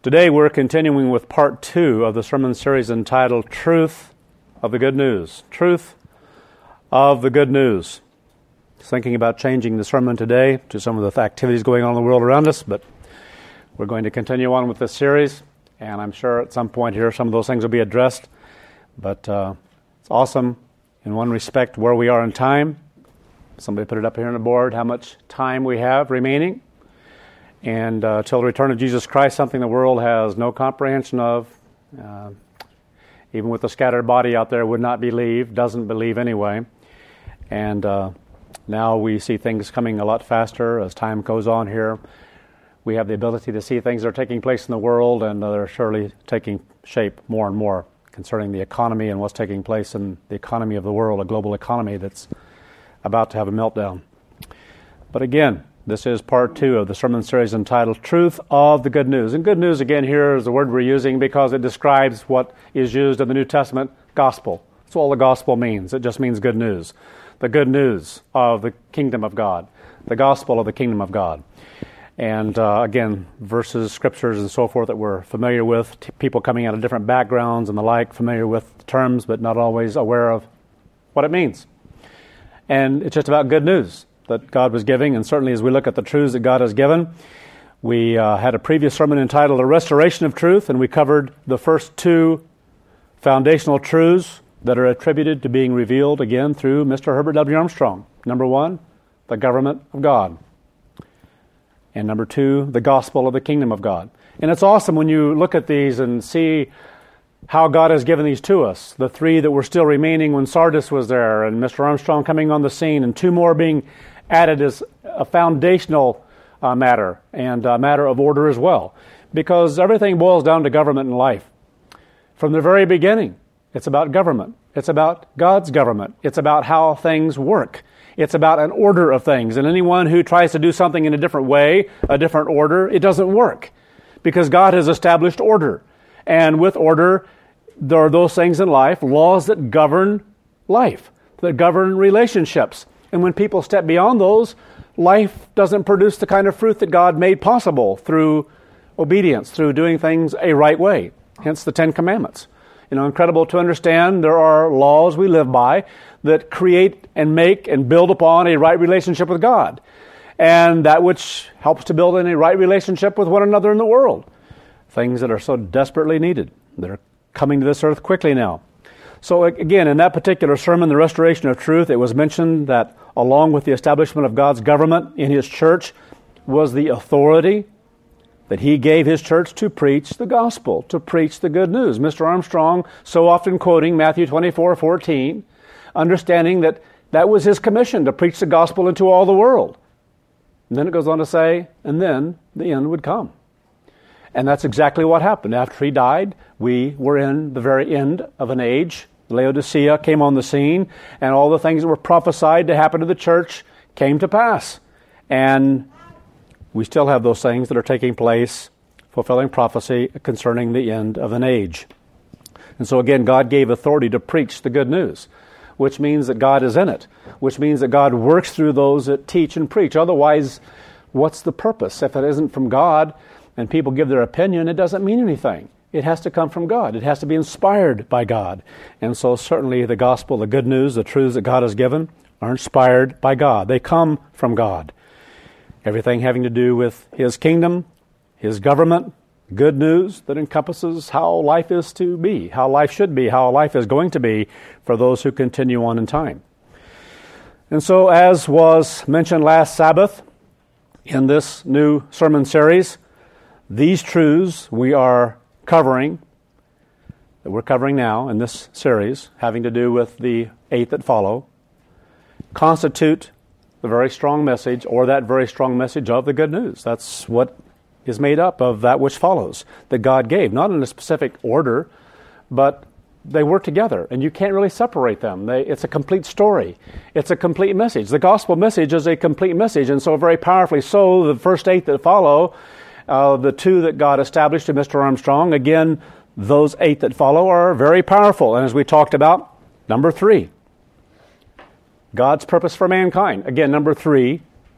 Today we're continuing with part 2 of the sermon series entitled Truth of the Good News. Truth of the Good News. Thinking about changing the sermon today to some of the activities going on in the world around us, but we're going to continue on with this series, and I'm sure at some point here some of those things will be addressed. But it's awesome in one respect where we are in time. Somebody put it up here on the board, how much time we have remaining. And till the return of Jesus Christ, something the world has no comprehension of, even with the scattered body out there, would not believe, doesn't believe anyway. And now we see things coming a lot faster as time goes on here. We have the ability to see things that are taking place in the world, and they're surely taking shape more and more concerning the economy and what's taking place in the economy of the world, a global economy that's about to have a meltdown. But again, this is part 2 of the sermon series entitled Truth of the Good News. And good news, again, here is the word we're using because it describes what is used in the New Testament, gospel. That's all the gospel means. It just means good news. The good news of the kingdom of God. The gospel of the kingdom of God. And again, verses, scriptures, and so forth that we're familiar with, people coming out of different backgrounds and the like, familiar with the terms, but not always aware of what it means. And it's just about good news that God was giving, and certainly as we look at the truths that God has given, we had a previous sermon entitled A Restoration of Truth, and we covered the first 2 foundational truths that are attributed to being revealed again through Mr. Herbert W. Armstrong. Number 1, the government of God. And number 2, the gospel of the kingdom of God. And it's awesome when you look at these and see how God has given these to us. The 3 that were still remaining when Sardis was there, and Mr. Armstrong coming on the scene, and 2 more being added as a foundational matter, and a matter of order as well. Because everything boils down to government in life. From the very beginning, it's about government. It's about God's government. It's about how things work. It's about an order of things. And anyone who tries to do something in a different way, a different order, it doesn't work. Because God has established order. And with order, there are those things in life, laws that govern life, that govern relationships. And when people step beyond those, life doesn't produce the kind of fruit that God made possible through obedience, through doing things a right way. Hence the 10 Commandments. Incredible to understand there are laws we live by that create and make and build upon a right relationship with God. And that which helps to build in a right relationship with one another in the world. Things that are so desperately needed, that are coming to this earth quickly now. So again, in that particular sermon, The Restoration of Truth, it was mentioned that along with the establishment of God's government in His church was the authority that He gave His church to preach the gospel, to preach the good news. Mr. Armstrong so often quoting Matthew 24:14, understanding that that was His commission, to preach the gospel into all the world. And then it goes on to say, and then the end would come. And that's exactly what happened. After He died, we were in the very end of an age. Laodicea came on the scene, and all the things that were prophesied to happen to the church came to pass. And we still have those things that are taking place, fulfilling prophecy concerning the end of an age. And so again, God gave authority to preach the good news, which means that God is in it, which means that God works through those that teach and preach. Otherwise, what's the purpose? If it isn't from God and people give their opinion, it doesn't mean anything. It has to come from God. It has to be inspired by God. And so certainly the gospel, the good news, the truths that God has given are inspired by God. They come from God. Everything having to do with His kingdom, His government, good news that encompasses how life is to be, how life should be, how life is going to be for those who continue on in time. And so as was mentioned last Sabbath in this new sermon series, these truths we are covering, that we're covering now in this series, having to do with the 8 that follow, constitute the very strong message, or that very strong message of the good news. That's what is made up of that which follows, that God gave, not in a specific order, but they work together, and you can't really separate them. It's a complete story. It's a complete message. The gospel message is a complete message, and so very powerfully so, the first 8 that follow, the 2 that God established to Mr. Armstrong, again, those 8 that follow are very powerful. And as we talked about, number 3, God's purpose for mankind. Again, number 3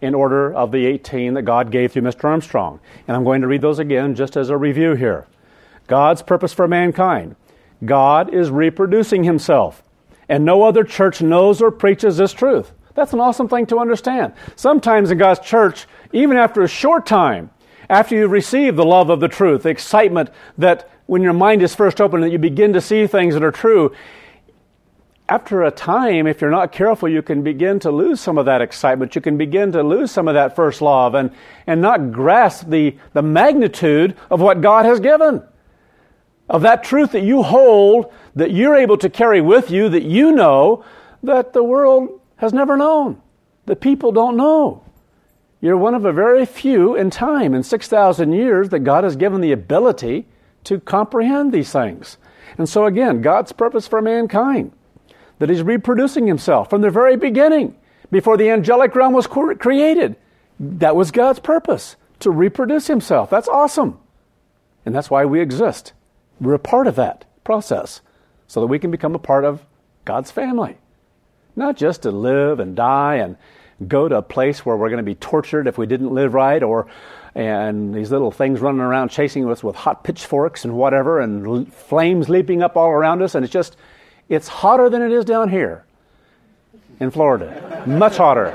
in order of the 18 that God gave through Mr. Armstrong. And I'm going to read those again just as a review here. God's purpose for mankind. God is reproducing himself, and no other church knows or preaches this truth. That's an awesome thing to understand. Sometimes in God's church, even after a short time, after you receive the love of the truth, the excitement that when your mind is first open that you begin to see things that are true, after a time, if you're not careful, you can begin to lose some of that excitement. You can begin to lose some of that first love and not grasp the magnitude of what God has given, of that truth that you hold, that you're able to carry with you, that you know, that the world has never known. The people don't know. You're one of a very few in time, in 6,000 years, that God has given the ability to comprehend these things. And so again, God's purpose for mankind, that he's reproducing himself from the very beginning, before the angelic realm was created. That was God's purpose, to reproduce himself. That's awesome. And that's why we exist. We're a part of that process, so that we can become a part of God's family. Not just to live and die and go to a place where we're going to be tortured if we didn't live right, and these little things running around chasing us with hot pitchforks and whatever, and flames leaping up all around us, and it's hotter than it is down here in Florida. Much hotter.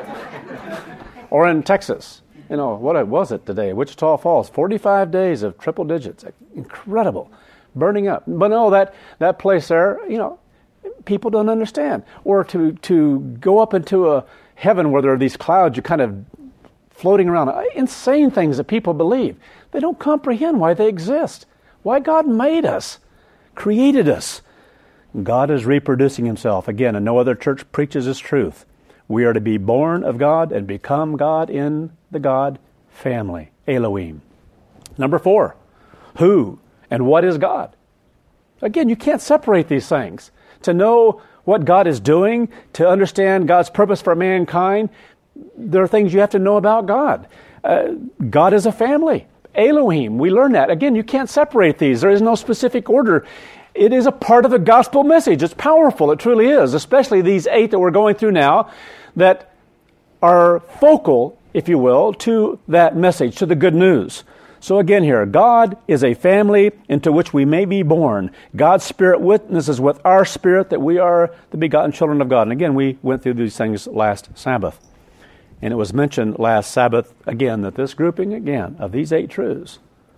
Or in Texas. What was it today? Wichita Falls, 45 days of triple digits. Incredible. Burning up. But no, that place there, people don't understand. Or to go up into a heaven where there are these clouds, you're kind of floating around. Insane things that people believe. They don't comprehend why they exist. Why God made us, created us. God is reproducing himself. Again, and no other church preaches this truth. We are to be born of God and become God in the God family. Elohim. Number 4, who and what is God? Again, you can't separate these things. To know what God is doing, to understand God's purpose for mankind, there are things you have to know about God. God is a family. Elohim, we learn that. Again, you can't separate these. There is no specific order. It is a part of the gospel message. It's powerful. It truly is, especially these 8 that we're going through now that are focal, if you will, to that message, to the good news. So again here, God is a family into which we may be born. God's Spirit witnesses with our spirit that we are the begotten children of God. And again, we went through these things last Sabbath. And it was mentioned last Sabbath, again, that this grouping, again, of these 8 truths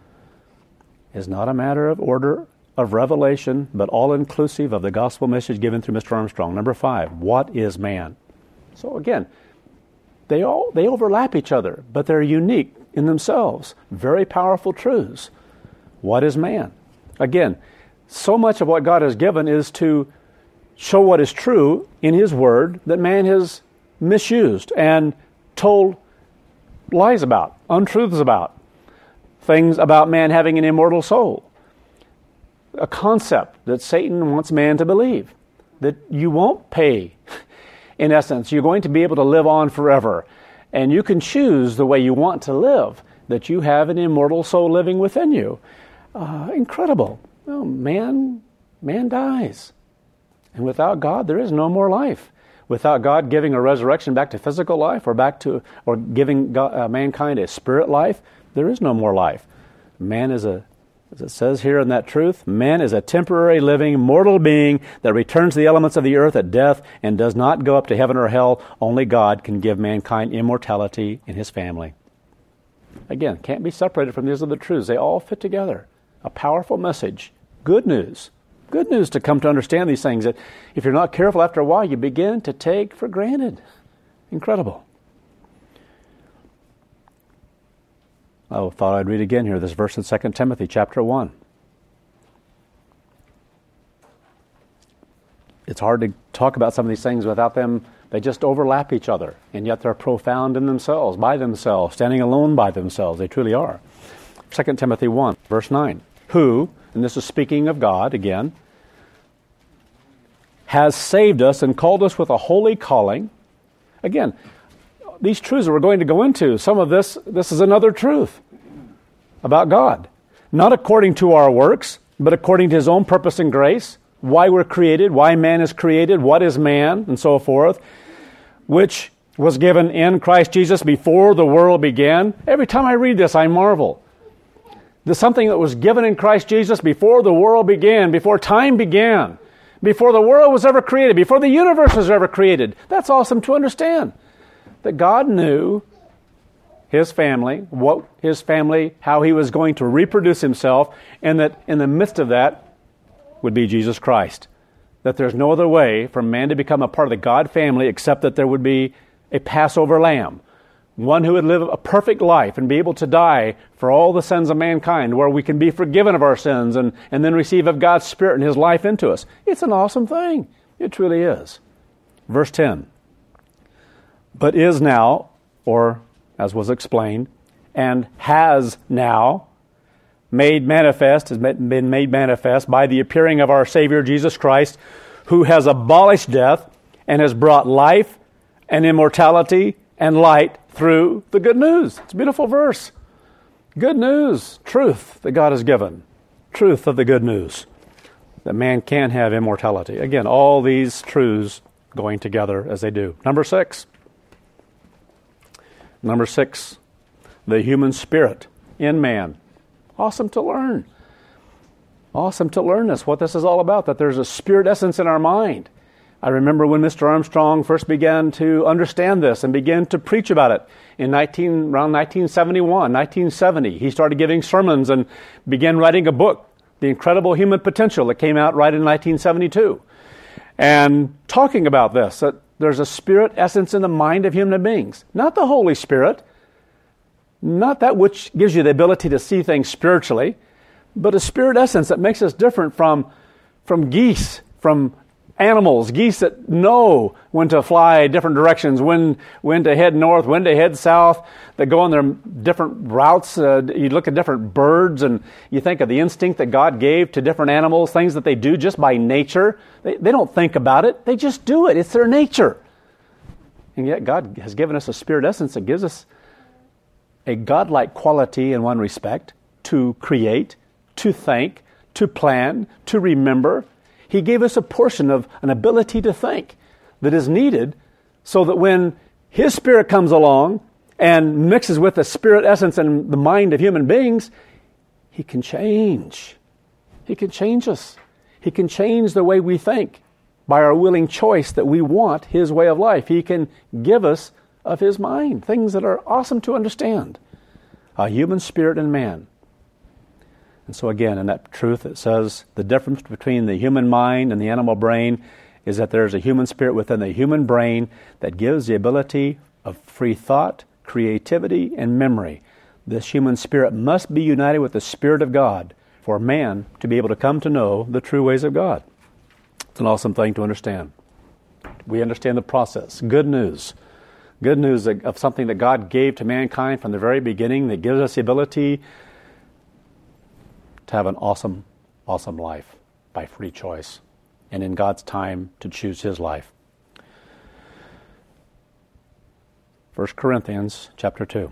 is not a matter of order, of revelation, but all-inclusive of the gospel message given through Mr. Armstrong. Number 5, what is man? So again, they overlap each other, but they're unique in themselves. Very powerful truths. What is man? Again, so much of what God has given is to show what is true in his word that man has misused and told lies about, untruths about, things about man having an immortal soul. A concept that Satan wants man to believe, that you won't pay. In essence, you're going to be able to live on forever. And you can choose the way you want to live, that you have an immortal soul living within you. Incredible. Well, man dies. And without God, there is no more life. Without God giving a resurrection back to physical life or giving mankind a spirit life, there is no more life. Man is as it says here in that truth, man is a temporary living, mortal being that returns to the elements of the earth at death and does not go up to heaven or hell. Only God can give mankind immortality in his family. Again, can't be separated from these other truths. They all fit together. A powerful message. Good news. Good news to come to understand these things that if you're not careful, after a while, you begin to take for granted. Incredible. I thought I'd read again here this verse in 2 Timothy chapter 1. It's hard to talk about some of these things without them. They just overlap each other, and yet they're profound in themselves, by themselves, standing alone by themselves. They truly are. 2 Timothy 1, verse 9. Who, and this is speaking of God again, has saved us and called us with a holy calling. Again, these truths that we're going to go into, some of this is another truth about God. Not according to our works, but according to his own purpose and grace, why we're created, why man is created, what is man, and so forth, which was given in Christ Jesus before the world began. Every time I read this, I marvel. There's something that was given in Christ Jesus before the world began, before time began, before the world was ever created, before the universe was ever created. That's awesome to understand. That God knew His family, how He was going to reproduce Himself, and that in the midst of that would be Jesus Christ. That there's no other way for man to become a part of the God family except that there would be a Passover lamb, one who would live a perfect life and be able to die for all the sins of mankind, where we can be forgiven of our sins and then receive of God's Spirit and His life into us. It's an awesome thing. It truly is. Verse 10. But is now, or as was explained, and has now made manifest, has been made manifest by the appearing of our Savior Jesus Christ, who has abolished death and has brought life and immortality and light through the good news. It's a beautiful verse. Good news, truth that God has given. Truth of the good news. That man can have immortality. Again, all these truths going together as they do. Number 6. Number 6, the human spirit in man. Awesome to learn. Awesome to learn this, what this is all about, that there's a spirit essence in our mind. I remember when Mr. Armstrong first began to understand this and began to preach about it around 1971, 1970. He started giving sermons and began writing a book, The Incredible Human Potential, that came out right in 1972. And talking about this, that there's a spirit essence in the mind of human beings. Not the Holy Spirit, not that which gives you the ability to see things spiritually, but a spirit essence that makes us different from geese, from animals, geese that know when to fly different directions, when to head north, when to head south, that go on their different routes. You look at different birds and you think of the instinct that God gave to different animals, things that they do just by nature. They don't think about it. They just do it. It's their nature. And yet God has given us a spirit essence that gives us a godlike quality in one respect, to create, to think, to plan, to remember. He gave us a portion of an ability to think that is needed so that when His Spirit comes along and mixes with the spirit essence and the mind of human beings, He can change. He can change us. He can change the way we think by our willing choice that we want His way of life. He can give us of His mind, things that are awesome to understand. A human spirit in man. And so again, in that truth, it says the difference between the human mind and the animal brain is that there's a human spirit within the human brain that gives the ability of free thought, creativity, and memory. This human spirit must be united with the Spirit of God for man to be able to come to know the true ways of God. It's an awesome thing to understand. We understand the process. Good news. Good news of something that God gave to mankind from the very beginning that gives us the ability to have an awesome, awesome life by free choice and in God's time to choose His life. 1 Corinthians chapter 2.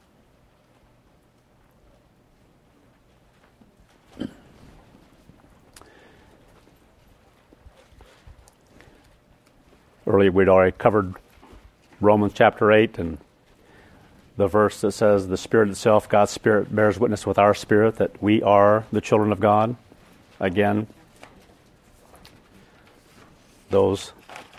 Earlier we'd already covered Romans chapter 8 and the verse that says the Spirit itself, God's Spirit, bears witness with our spirit that we are the children of God. Again, those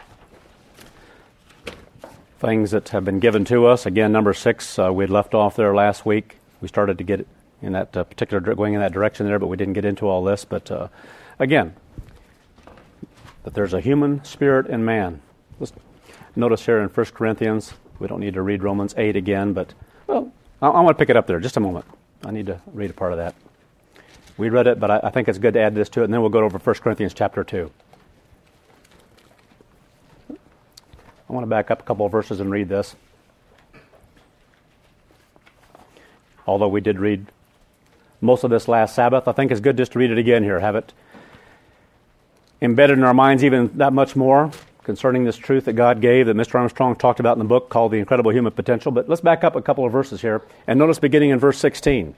things that have been given to us. Again, number 6, we had left off there last week. We started to get in that going in that direction there, but we didn't get into all this. But again, that there's a human spirit in man. Let's notice here in 1 Corinthians, we don't need to read Romans 8 again, but, well, I want to pick it up there. Just a moment. I need to read a part of that. We read it, but I think it's good to add this to it, and then we'll go over 1 Corinthians chapter 2. I want to back up a couple of verses and read this. Although we did read most of this last Sabbath, I think it's good just to read it again here, have it embedded in our minds even that much more concerning this truth that God gave that Mr. Armstrong talked about in the book called The Incredible Human Potential. But let's back up a couple of verses here and notice beginning in verse 16.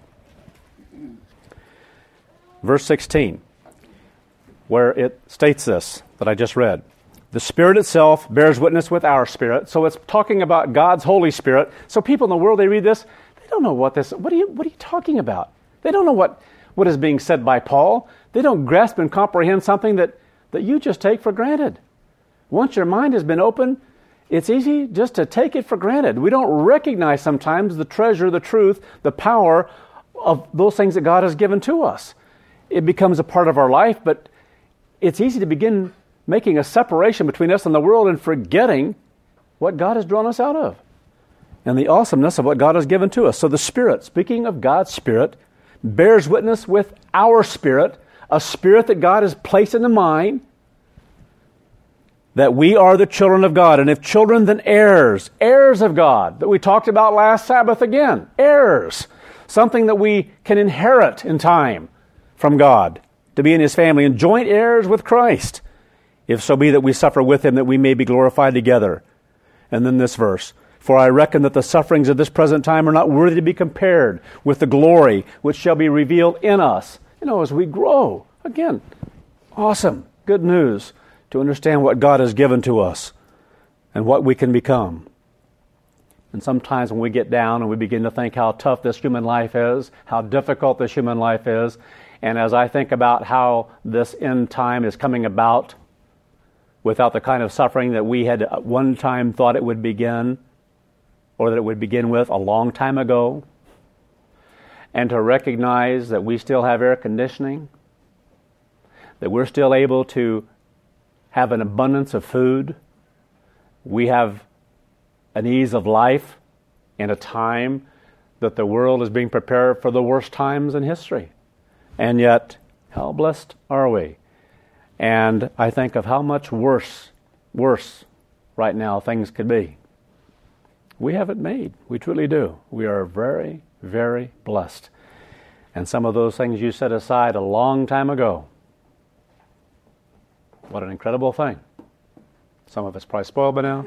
Verse 16, where it states this that I just read. The Spirit itself bears witness with our spirit. So it's talking about God's Holy Spirit. So people in the world, they read this, they don't know what are you talking about? They don't know what is being said by Paul. They don't grasp and comprehend something that you just take for granted. Once your mind has been opened, it's easy just to take it for granted. We don't recognize sometimes the treasure, the truth, the power of those things that God has given to us. It becomes a part of our life, but it's easy to begin making a separation between us and the world and forgetting what God has drawn us out of and the awesomeness of what God has given to us. So the Spirit, speaking of God's Spirit, bears witness with our spirit, a spirit that God has placed in the mind, that we are the children of God. And if children, then heirs, heirs of God, that we talked about last Sabbath again. Heirs, something that we can inherit in time from God, to be in His family, and joint heirs with Christ, if so be that we suffer with Him, that we may be glorified together. And then this verse, for I reckon that the sufferings of this present time are not worthy to be compared with the glory which shall be revealed in us. As we grow. Again, awesome, good news to understand what God has given to us and what we can become. And sometimes when we get down and we begin to think how tough this human life is, how difficult this human life is, and as I think about how this end time is coming about without the kind of suffering that we had at one time thought it would begin, or that it would begin with a long time ago, and to recognize that we still have air conditioning, that we're still able to have an abundance of food, we have an ease of life in a time that the world is being prepared for the worst times in history. And yet, how blessed are we? And I think of how much worse right now things could be. We have it made. We truly do. We are very, very blessed. And some of those things you set aside a long time ago. What an incredible thing. Some of it's probably spoiled by now.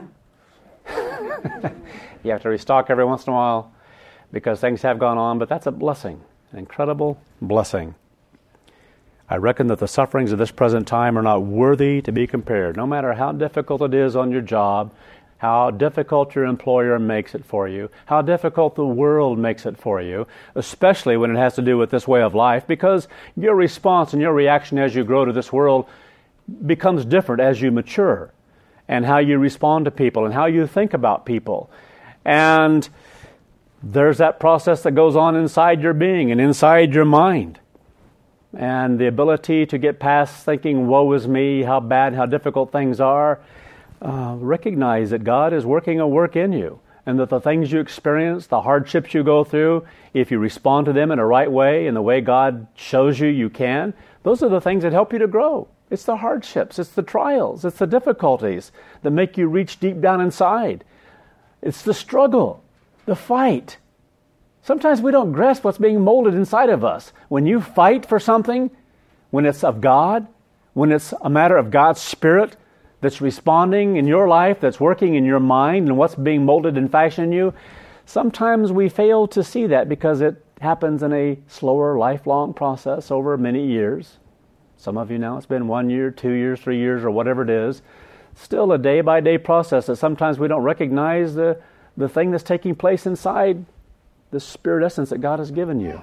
You have to restock every once in a while because things have gone on, but that's a blessing, an incredible blessing. I reckon that the sufferings of this present time are not worthy to be compared. No matter how difficult it is on your job, how difficult your employer makes it for you, how difficult the world makes it for you, especially when it has to do with this way of life, because your response and your reaction as you grow to this world becomes different as you mature, and how you respond to people and how you think about people. And there's that process that goes on inside your being and inside your mind. And the ability to get past thinking, woe is me, how bad, how difficult things are, recognize that God is working a work in you, and that the things you experience, the hardships you go through, if you respond to them in a right way, in the way God shows you you can, those are the things that help you to grow. It's the hardships, it's the trials, it's the difficulties that make you reach deep down inside. It's the struggle, the fight. Sometimes we don't grasp what's being molded inside of us. When you fight for something, when it's of God, when it's a matter of God's Spirit that's responding in your life, that's working in your mind, and what's being molded and fashioned in you, sometimes we fail to see that because it happens in a slower, lifelong process over many years. Some of you now, it's been 1 year, 2 years, 3 years, or whatever it is. Still a day-by-day process that sometimes we don't recognize the thing that's taking place inside the spirit essence that God has given you.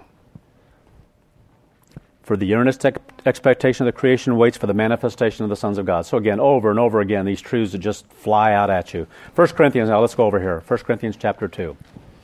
For the earnest expectation of the creation waits for the manifestation of the sons of God. So again, over and over again, these truths that just fly out at you. 1 Corinthians, now let's go over here. 1 Corinthians chapter 2.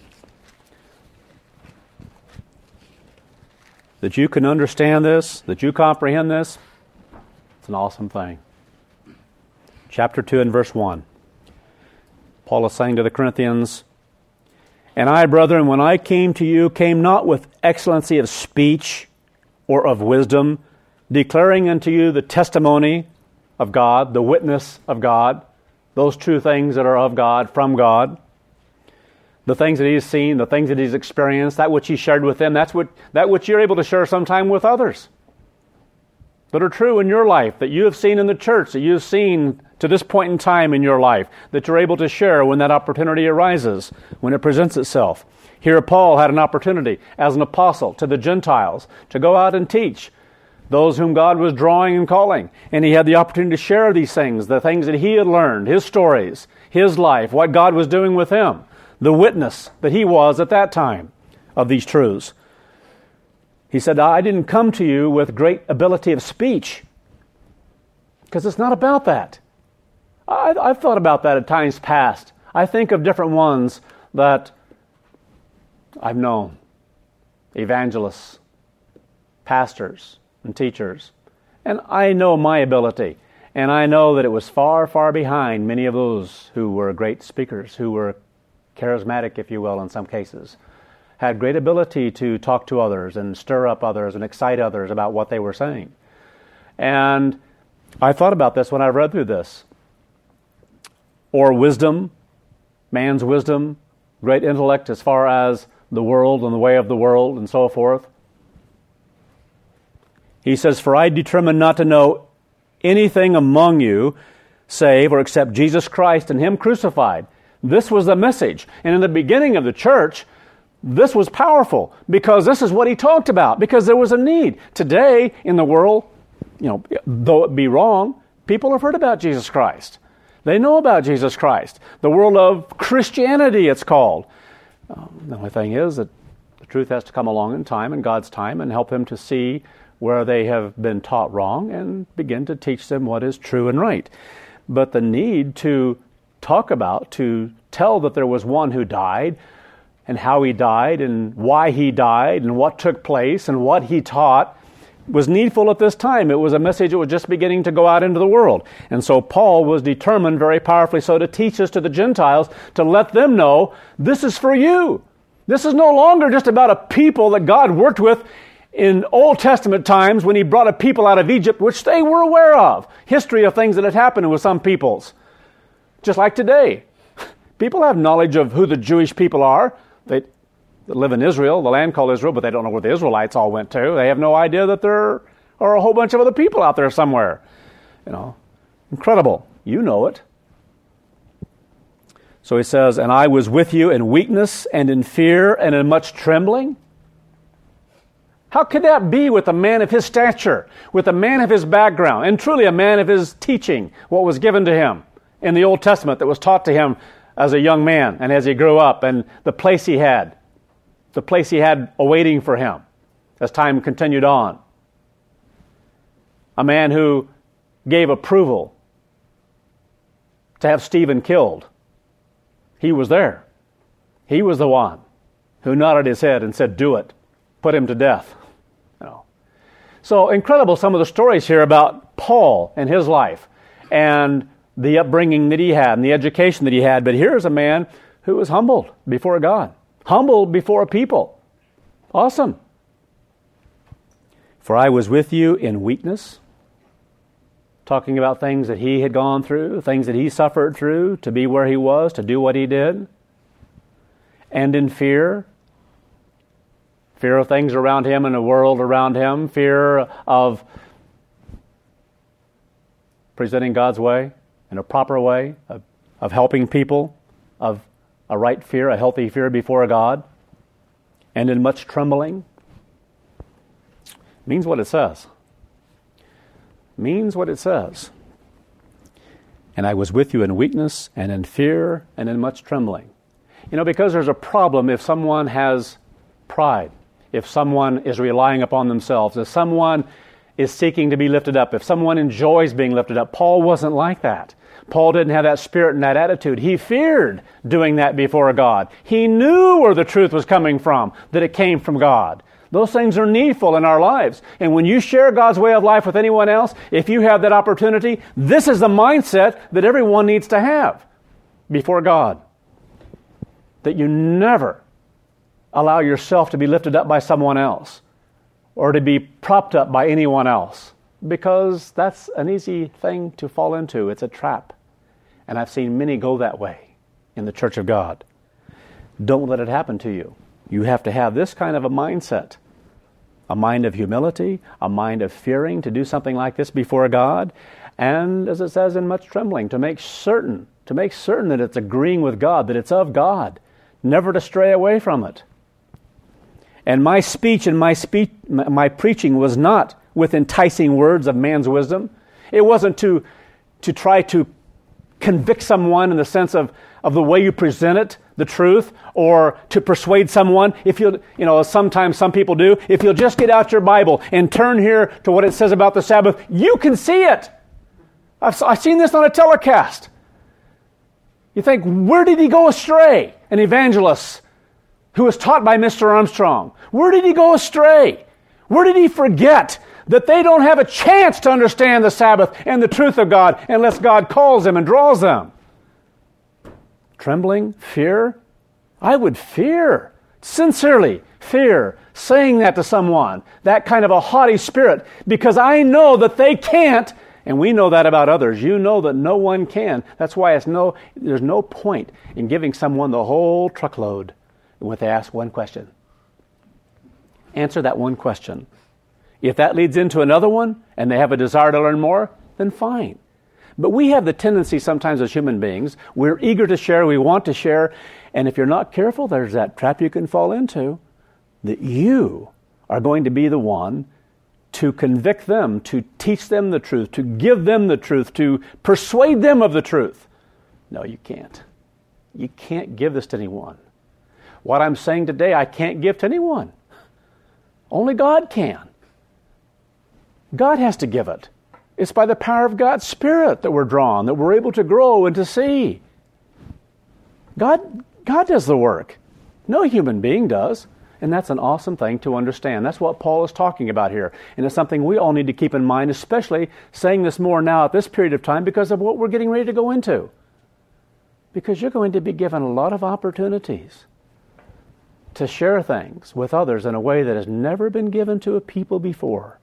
That you can understand this, that you comprehend this, it's an awesome thing. Chapter 2 and verse 1. Paul is saying to the Corinthians, and I, brethren, when I came to you, came not with excellency of speech or of wisdom, declaring unto you the testimony of God, the witness of God, those true things that are of God, from God, the things that He's seen, the things that He's experienced, that which He shared with them, that which you're able to share sometime with others, that are true in your life, that you have seen in the church, that you've seen to this point in time in your life, that you're able to share when that opportunity arises, when it presents itself. Here Paul had an opportunity as an apostle to the Gentiles to go out and teach those whom God was drawing and calling. And he had the opportunity to share these things, the things that he had learned, his stories, his life, what God was doing with him, the witness that he was at that time of these truths. He said, I didn't come to you with great ability of speech, because it's not about that. I've thought about that at times past. I think of different ones that I've known, evangelists, pastors, and teachers. And I know my ability. And I know that it was far, far behind many of those who were great speakers, who were charismatic, if you will, in some cases, had great ability to talk to others and stir up others and excite others about what they were saying. And I thought about this when I read through this. Or wisdom, man's wisdom, great intellect as far as the world and the way of the world and so forth. He says, for I determined not to know anything among you save or except Jesus Christ and Him crucified. This was the message. And in the beginning of the church, this was powerful because this is what he talked about, because there was a need. Today in the world, though it be wrong, people have heard about Jesus Christ. They know about Jesus Christ. The world of Christianity, it's called. The only thing is that the truth has to come along in time, in God's time, and help them to see where they have been taught wrong and begin to teach them what is true and right. But the need to talk about, to tell that there was one who died, and how he died, and why he died, and what took place, and what he taught, was needful at this time. It was a message that was just beginning to go out into the world. And so Paul was determined, very powerfully so, to teach this to the Gentiles, to let them know, this is for you. This is no longer just about a people that God worked with in Old Testament times when He brought a people out of Egypt, which they were aware of. History of things that had happened with some peoples. Just like today. People have knowledge of who the Jewish people are. They live in Israel, the land called Israel, but they don't know where the Israelites all went to. They have no idea that there are a whole bunch of other people out there somewhere. Incredible. You know it. So he says, and I was with you in weakness and in fear and in much trembling. How could that be with a man of his stature, with a man of his background, and truly a man of his teaching, what was given to him in the Old Testament that was taught to him as a young man and as he grew up, and the place he had awaiting for him as time continued on. A man who gave approval to have Stephen killed. He was there. He was the one who nodded his head and said, do it. Put him to death. So incredible some of the stories here about Paul and his life and the upbringing that he had and the education that he had. But here's a man who was humbled before God. Humbled before a people. Awesome. For I was with you in weakness. Talking about things that he had gone through, things that he suffered through to be where he was, to do what he did. And in fear. Fear of things around him and the world around him. Fear of presenting God's way in a proper way, of helping people, of a right fear, a healthy fear before God. And in much trembling. Means what it says. Means what it says. And I was with you in weakness and in fear and in much trembling. Because there's a problem if someone has pride. If someone is relying upon themselves, if someone is seeking to be lifted up, if someone enjoys being lifted up. Paul wasn't like that. Paul didn't have that spirit and that attitude. He feared doing that before God. He knew where the truth was coming from, that it came from God. Those things are needful in our lives. And when you share God's way of life with anyone else, if you have that opportunity, this is the mindset that everyone needs to have before God. That you never allow yourself to be lifted up by someone else or to be propped up by anyone else, because that's an easy thing to fall into. It's a trap. And I've seen many go that way in the church of God. Don't let it happen to you. You have to have this kind of a mindset, a mind of humility, a mind of fearing to do something like this before God, and as it says, in much trembling, to make certain that it's agreeing with God, that it's of God, never to stray away from it. And my speech and my preaching was not with enticing words of man's wisdom. It wasn't to try to convict someone in the sense of the way you present it, the truth, or to persuade someone. If sometimes some people do, if you'll just get out your Bible and turn here to what it says about the Sabbath, you can see it. I've seen this on a telecast. You think, where did he go astray? An evangelist who was taught by Mr. Armstrong. Where did he go astray? Where did he forget that they don't have a chance to understand the Sabbath and the truth of God unless God calls them and draws them? Trembling, fear. I would fear, sincerely fear, saying that to someone, that kind of a haughty spirit, because I know that they can't, and we know that about others. You know that no one can. That's why there's no point in giving someone the whole truckload when they ask one question. Answer that one question. If that leads into another one, and they have a desire to learn more, then fine. But we have the tendency sometimes as human beings, we're eager to share, we want to share, and if you're not careful, there's that trap you can fall into, that you are going to be the one to convict them, to teach them the truth, to give them the truth, to persuade them of the truth. No, you can't. You can't give this to anyone. What I'm saying today, I can't give to anyone. Only God can. God has to give it. It's by the power of God's Spirit that we're drawn, that we're able to grow and to see. God does the work. No human being does. And that's an awesome thing to understand. That's what Paul is talking about here. And it's something we all need to keep in mind, especially saying this more now at this period of time because of what we're getting ready to go into. Because you're going to be given a lot of opportunities to share things with others in a way that has never been given to a people before.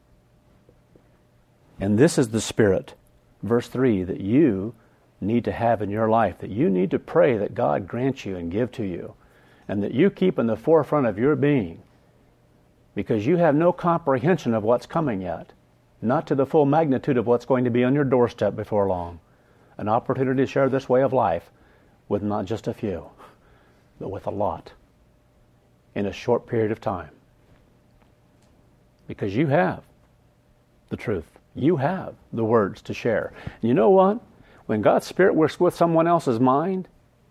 And this is the spirit, verse 3, that you need to have in your life, that you need to pray that God grant you and give to you, and that you keep in the forefront of your being, because you have no comprehension of what's coming yet, not to the full magnitude of what's going to be on your doorstep before long. An opportunity to share this way of life with not just a few, but with a lot in a short period of time. Because you have the truth. You have the words to share. And you know what? When God's Spirit works with someone else's mind,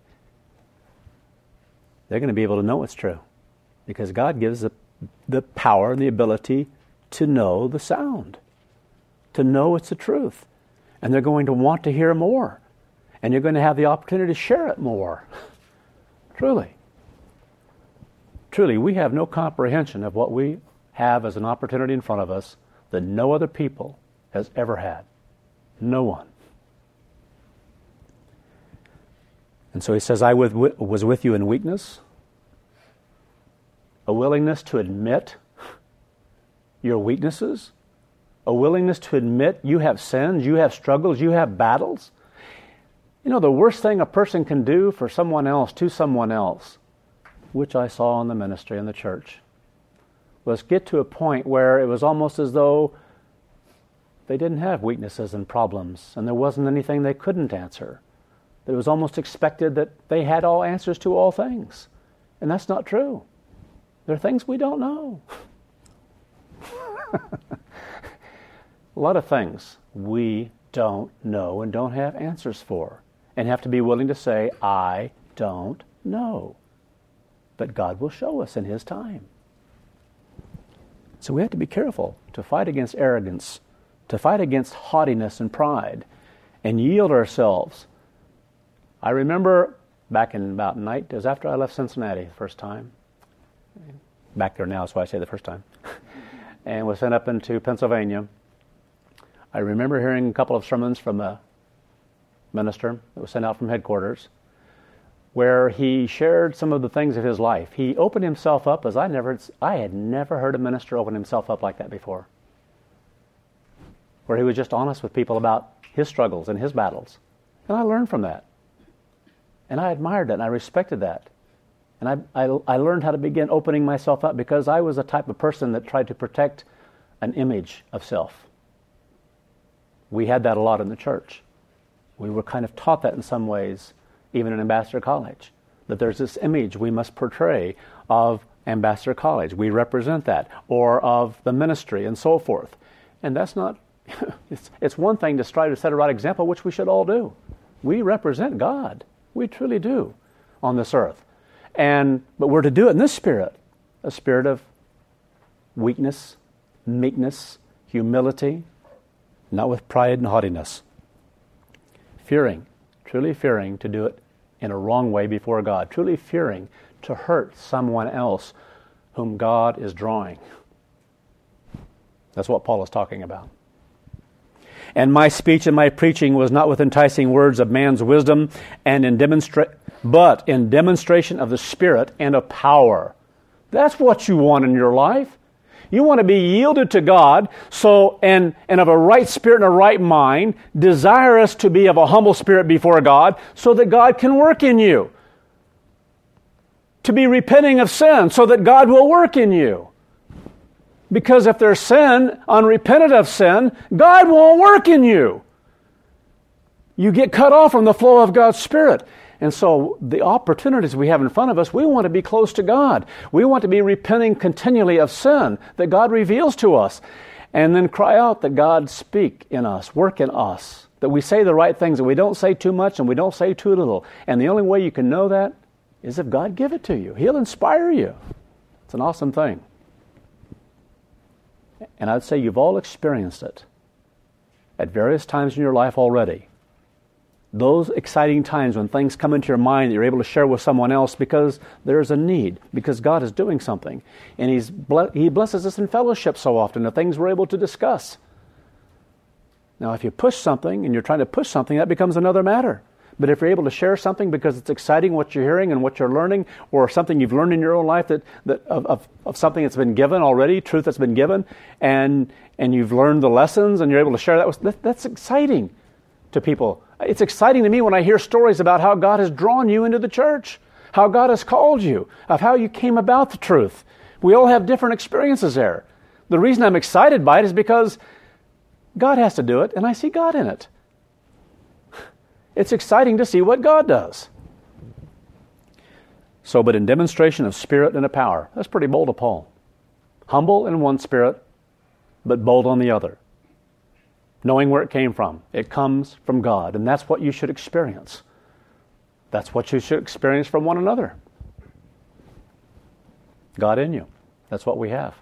they're going to be able to know it's true. Because God gives the power and the ability to know the sound, to know it's the truth. And they're going to want to hear more. And you're going to have the opportunity to share it more. Truly. Truly, we have no comprehension of what we have as an opportunity in front of us that no other people has ever had. No one. And so he says, I was with you in weakness, a willingness to admit your weaknesses, a willingness to admit you have sins, you have struggles, you have battles. You know, the worst thing a person can do for someone else, to someone else, which I saw in the ministry in the church, was get to a point where it was almost as though they didn't have weaknesses and problems, and there wasn't anything they couldn't answer. It was almost expected that they had all answers to all things. And that's not true. There are things we don't know. A lot of things we don't know and don't have answers for, and have to be willing to say, I don't know. But God will show us in His time. So we have to be careful to fight against arrogance, to fight against haughtiness and pride, and yield ourselves. I remember back in about night, it was after I left Cincinnati the first time. Back there now, that's why I say the first time. And was sent up into Pennsylvania. I remember hearing a couple of sermons from a minister that was sent out from headquarters, where he shared some of the things of his life. He opened himself up as I had never heard a minister open himself up like that before. Where he was just honest with people about his struggles and his battles. And I learned from that. And I admired that and I respected that. And I learned how to begin opening myself up because I was the type of person that tried to protect an image of self. We had that a lot in the church. We were kind of taught that in some ways, even in Ambassador College, that there's this image we must portray of Ambassador College. We represent that, or of the ministry and so forth. And that's not, it's one thing to strive to set a right example, which we should all do. We represent God. We truly do on this earth. But we're to do it in this spirit, a spirit of weakness, meekness, humility, not with pride and haughtiness. Fearing, truly fearing to do it in a wrong way before God, truly fearing to hurt someone else whom God is drawing. That's what Paul is talking about. And my speech and my preaching was not with enticing words of man's wisdom, but in demonstration of the Spirit and of power. That's what you want in your life. You want to be yielded to God, and of a right spirit and a right mind, desirous to be of a humble spirit before God, so that God can work in you. To be repenting of sin, so that God will work in you. Because if there's sin, unrepentant of sin, God won't work in you. You get cut off from the flow of God's Spirit. And so the opportunities we have in front of us, we want to be close to God. We want to be repenting continually of sin that God reveals to us. And then cry out that God speak in us, work in us. That we say the right things, that we don't say too much and we don't say too little. And the only way you can know that is if God give it to you. He'll inspire you. It's an awesome thing. And I'd say you've all experienced it at various times in your life already. Those exciting times when things come into your mind that you're able to share with someone else because there's a need, because God is doing something. And He blesses us in fellowship so often, the things we're able to discuss. Now, if you push something and you're trying to push something, that becomes another matter. But if you're able to share something because it's exciting what you're hearing and what you're learning, or something you've learned in your own life of something that's been given already, truth that's been given, and you've learned the lessons and you're able to share that's exciting to people. It's exciting to me when I hear stories about how God has drawn you into the church, how God has called you, of how you came about the truth. We all have different experiences there. The reason I'm excited by it is because God has to do it, and I see God in it. It's exciting to see what God does. So, but in demonstration of spirit and of power. That's pretty bold of Paul. Humble in one spirit, but bold on the other. Knowing where it came from. It comes from God, and that's what you should experience. That's what you should experience from one another. God in you. That's what we have.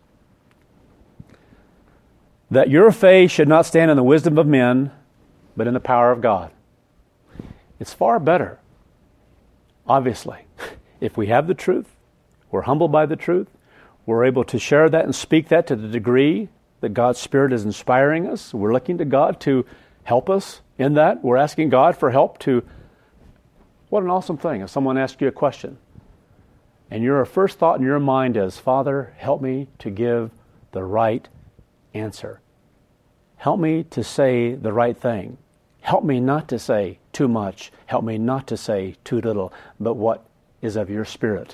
That your faith should not stand in the wisdom of men, but in the power of God. It's far better, obviously, if we have the truth, we're humbled by the truth, we're able to share that and speak that to the degree that God's Spirit is inspiring us. We're looking to God to help us in that. We're asking God for help to... What an awesome thing if someone asks you a question and your first thought in your mind is, Father, help me to give the right answer. Help me to say the right thing. Help me not to say too much. Help me not to say too little, but what is of your Spirit.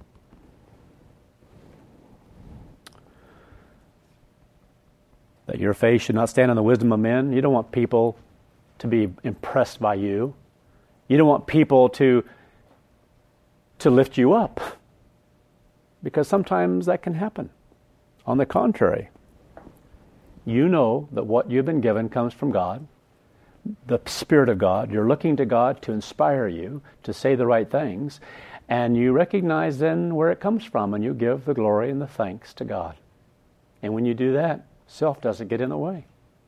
That your faith should not stand on the wisdom of men. You don't want people to be impressed by you. You don't want people to lift you up. Because sometimes that can happen. On the contrary, you know that what you've been given comes from God. The Spirit of God. You're looking to God to inspire you to say the right things, and you recognize then where it comes from, and you give the glory and the thanks to God. And when you do that, self doesn't get in the way.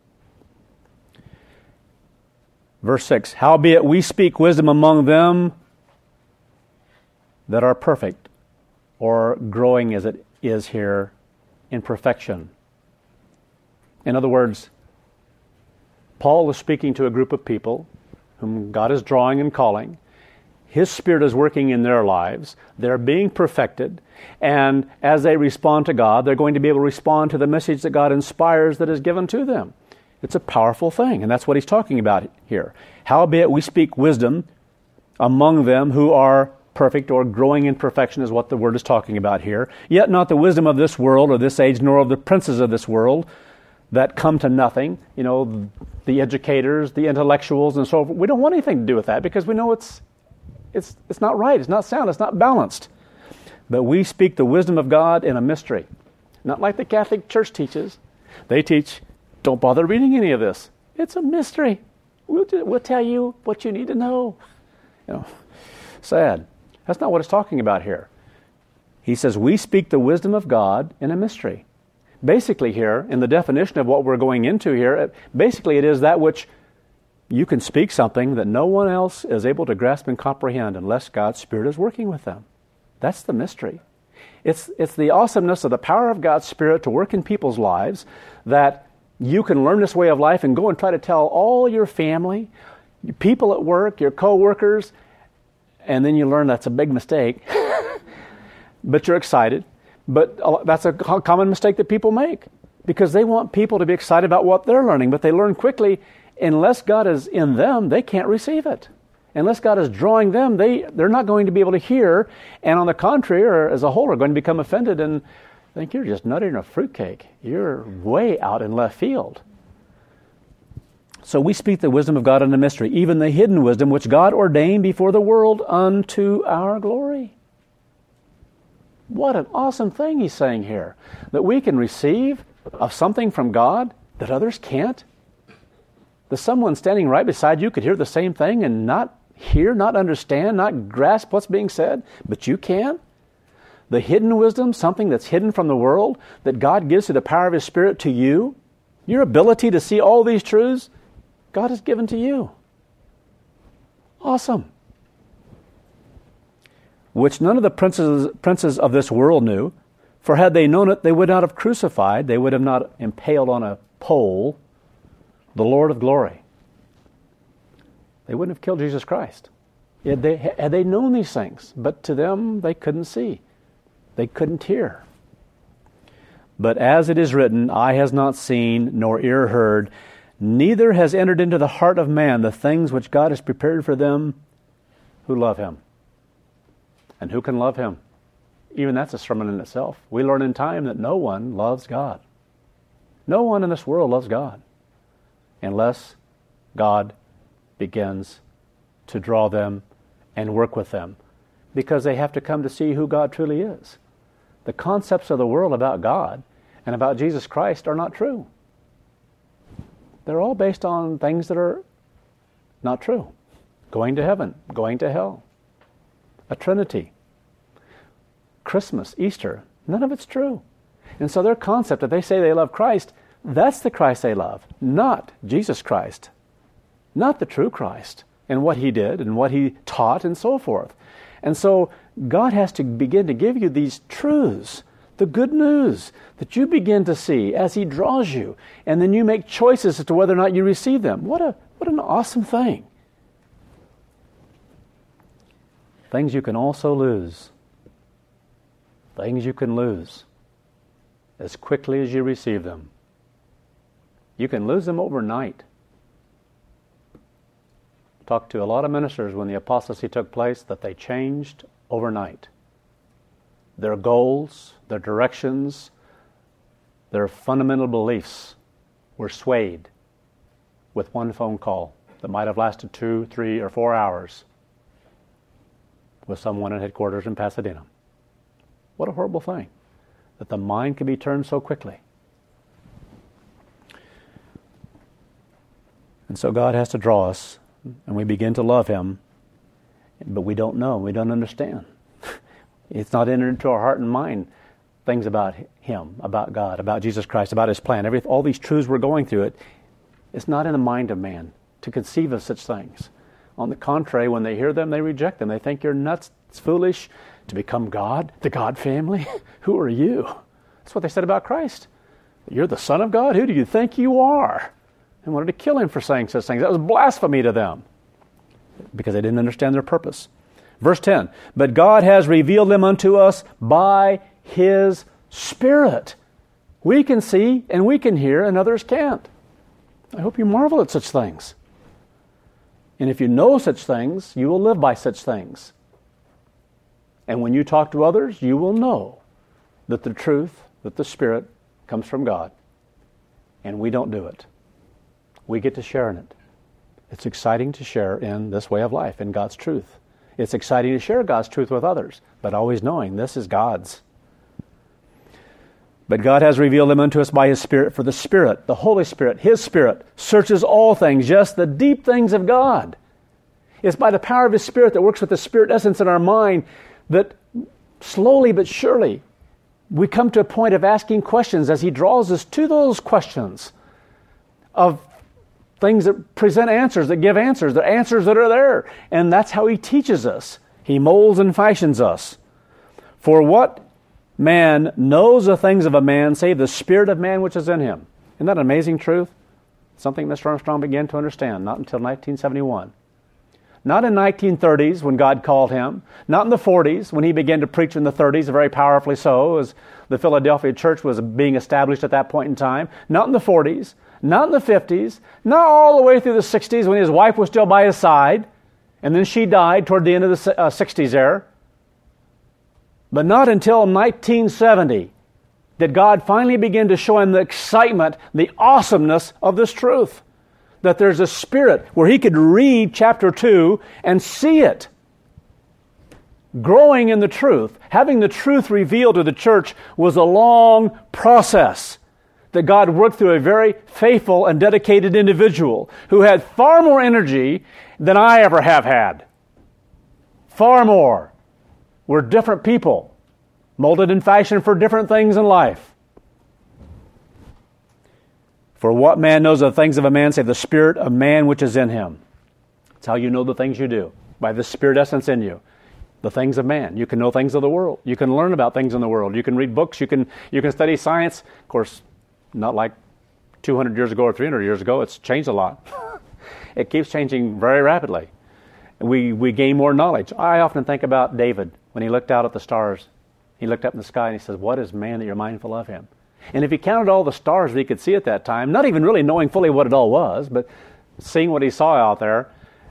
Verse 6, howbeit we speak wisdom among them that are perfect, or growing as it is here in perfection. In other words, Paul is speaking to a group of people whom God is drawing and calling. His Spirit is working in their lives. They're being perfected. And as they respond to God, they're going to be able to respond to the message that God inspires that is given to them. It's a powerful thing, and that's what he's talking about here. Howbeit we speak wisdom among them who are perfect, or growing in perfection is what the word is talking about here. Yet not the wisdom of this world or this age, nor of the princes of this world, that come to nothing, the educators, the intellectuals, and so forth. We don't want anything to do with that because we know it's not right, it's not sound, it's not balanced. But we speak the wisdom of God in a mystery. Not like the Catholic Church teaches, They teach, don't bother reading any of this. It's a mystery. We'll tell you what you need to know. Sad. That's not what it's talking about here. He says, we speak the wisdom of God in a mystery. Basically here, in the definition of what we're going into here, basically it is that which you can speak something that no one else is able to grasp and comprehend unless God's Spirit is working with them. That's the mystery. It's the awesomeness of the power of God's Spirit to work in people's lives, that you can learn this way of life and go and try to tell all your family, your people at work, your co-workers, and then you learn that's a big mistake. But you're excited. But that's a common mistake that people make, because they want people to be excited about what they're learning, but they learn quickly. Unless God is in them, they can't receive it. Unless God is drawing them, they're not going to be able to hear, and on the contrary, or as a whole, are going to become offended and think you're just nutting a fruitcake. You're way out in left field. So we speak the wisdom of God in a mystery, even the hidden wisdom which God ordained before the world unto our glory. What an awesome thing he's saying here, that we can receive of something from God that others can't. That someone standing right beside you could hear the same thing and not hear, not understand, not grasp what's being said, but you can. The hidden wisdom, something that's hidden from the world, that God gives through the power of His Spirit to you. Your ability to see all these truths, God has given to you. Awesome. Which none of the princes of this world knew, for had they known it, they would not have crucified, they would have not impaled on a pole the Lord of glory. They wouldn't have killed Jesus Christ. Had they known these things, but to them they couldn't see. They couldn't hear. But as it is written, eye has not seen, nor ear heard, neither has entered into the heart of man the things which God has prepared for them who love Him. And who can love Him? Even that's a sermon in itself. We learn in time that no one loves God. No one in this world loves God unless God begins to draw them and work with them, because they have to come to see who God truly is. The concepts of the world about God and about Jesus Christ are not true. They're all based on things that are not true. Going to heaven, going to hell, a Trinity, Christmas, Easter, none of it's true. And so their concept that they say they love Christ, that's the Christ they love, not Jesus Christ, not the true Christ and what He did and what He taught and so forth. And so God has to begin to give you these truths, the good news that you begin to see as He draws you, and then you make choices as to whether or not you receive them. What an awesome thing. Things you can also lose. Things you can lose as quickly as you receive them. You can lose them overnight. Talked to a lot of ministers when the apostasy took place that they changed overnight. Their goals, their directions, their fundamental beliefs were swayed with one phone call that might have lasted 2, 3, or 4 hours with someone at headquarters in Pasadena. What a horrible thing, that the mind can be turned so quickly. And so God has to draw us, and we begin to love Him, but we don't know, we don't understand. It's not entered into our heart and mind things about Him, about God, about Jesus Christ, about His plan. All these truths we're going through, it's not in the mind of man to conceive of such things. On the contrary, when they hear them, they reject them. They think you're nuts, it's foolish to become God, the God family. Who are you? That's what they said about Christ. You're the Son of God? Who do you think you are? And wanted to kill Him for saying such things. That was blasphemy to them because they didn't understand their purpose. Verse 10, but God has revealed them unto us by His Spirit. We can see and we can hear and others can't. I hope you marvel at such things. And if you know such things, you will live by such things. And when you talk to others, you will know that the truth, that the Spirit comes from God. And we don't do it. We get to share in it. It's exciting to share in this way of life, in God's truth. It's exciting to share God's truth with others, but always knowing this is God's. But God has revealed them unto us by His Spirit, for the Spirit, the Holy Spirit, His Spirit, searches all things, just the deep things of God. It's by the power of His Spirit that works with the Spirit essence in our mind that slowly but surely we come to a point of asking questions as He draws us to those questions of things that present answers, that give answers, the answers that are there. And that's how He teaches us. He molds and fashions us. For what man knows the things of a man, save the spirit of man which is in him? Isn't that an amazing truth? Something Mr. Armstrong began to understand, not until 1971. Not in 1930s when God called him. Not in the 40s when he began to preach in the 30s, very powerfully so, as the Philadelphia church was being established at that point in time. Not in the 40s. Not in the 50s. Not all the way through the 60s when his wife was still by his side. And then she died toward the end of the 60s there. But not until 1970 did God finally begin to show him the excitement, the awesomeness of this truth. That there's a spirit where he could read chapter 2 and see it. Growing in the truth, having the truth revealed to the church was a long process that God worked through a very faithful and dedicated individual who had far more energy than I ever have had. Far more. We're different people, molded and fashioned for different things in life. For what man knows the things of a man, save the spirit of man which is in him? That's how you know the things you do, by the spirit essence in you. The things of man. You can know things of the world. You can learn about things in the world. You can read books. You can study science. Of course, not like 200 years ago or 300 years ago. It's changed a lot. It keeps changing very rapidly. We gain more knowledge. I often think about David when he looked out at the stars. He looked up in the sky and he says, "What is man that you're mindful of him?" And if he counted all the stars that he could see at that time, not even really knowing fully what it all was, but seeing what he saw out there,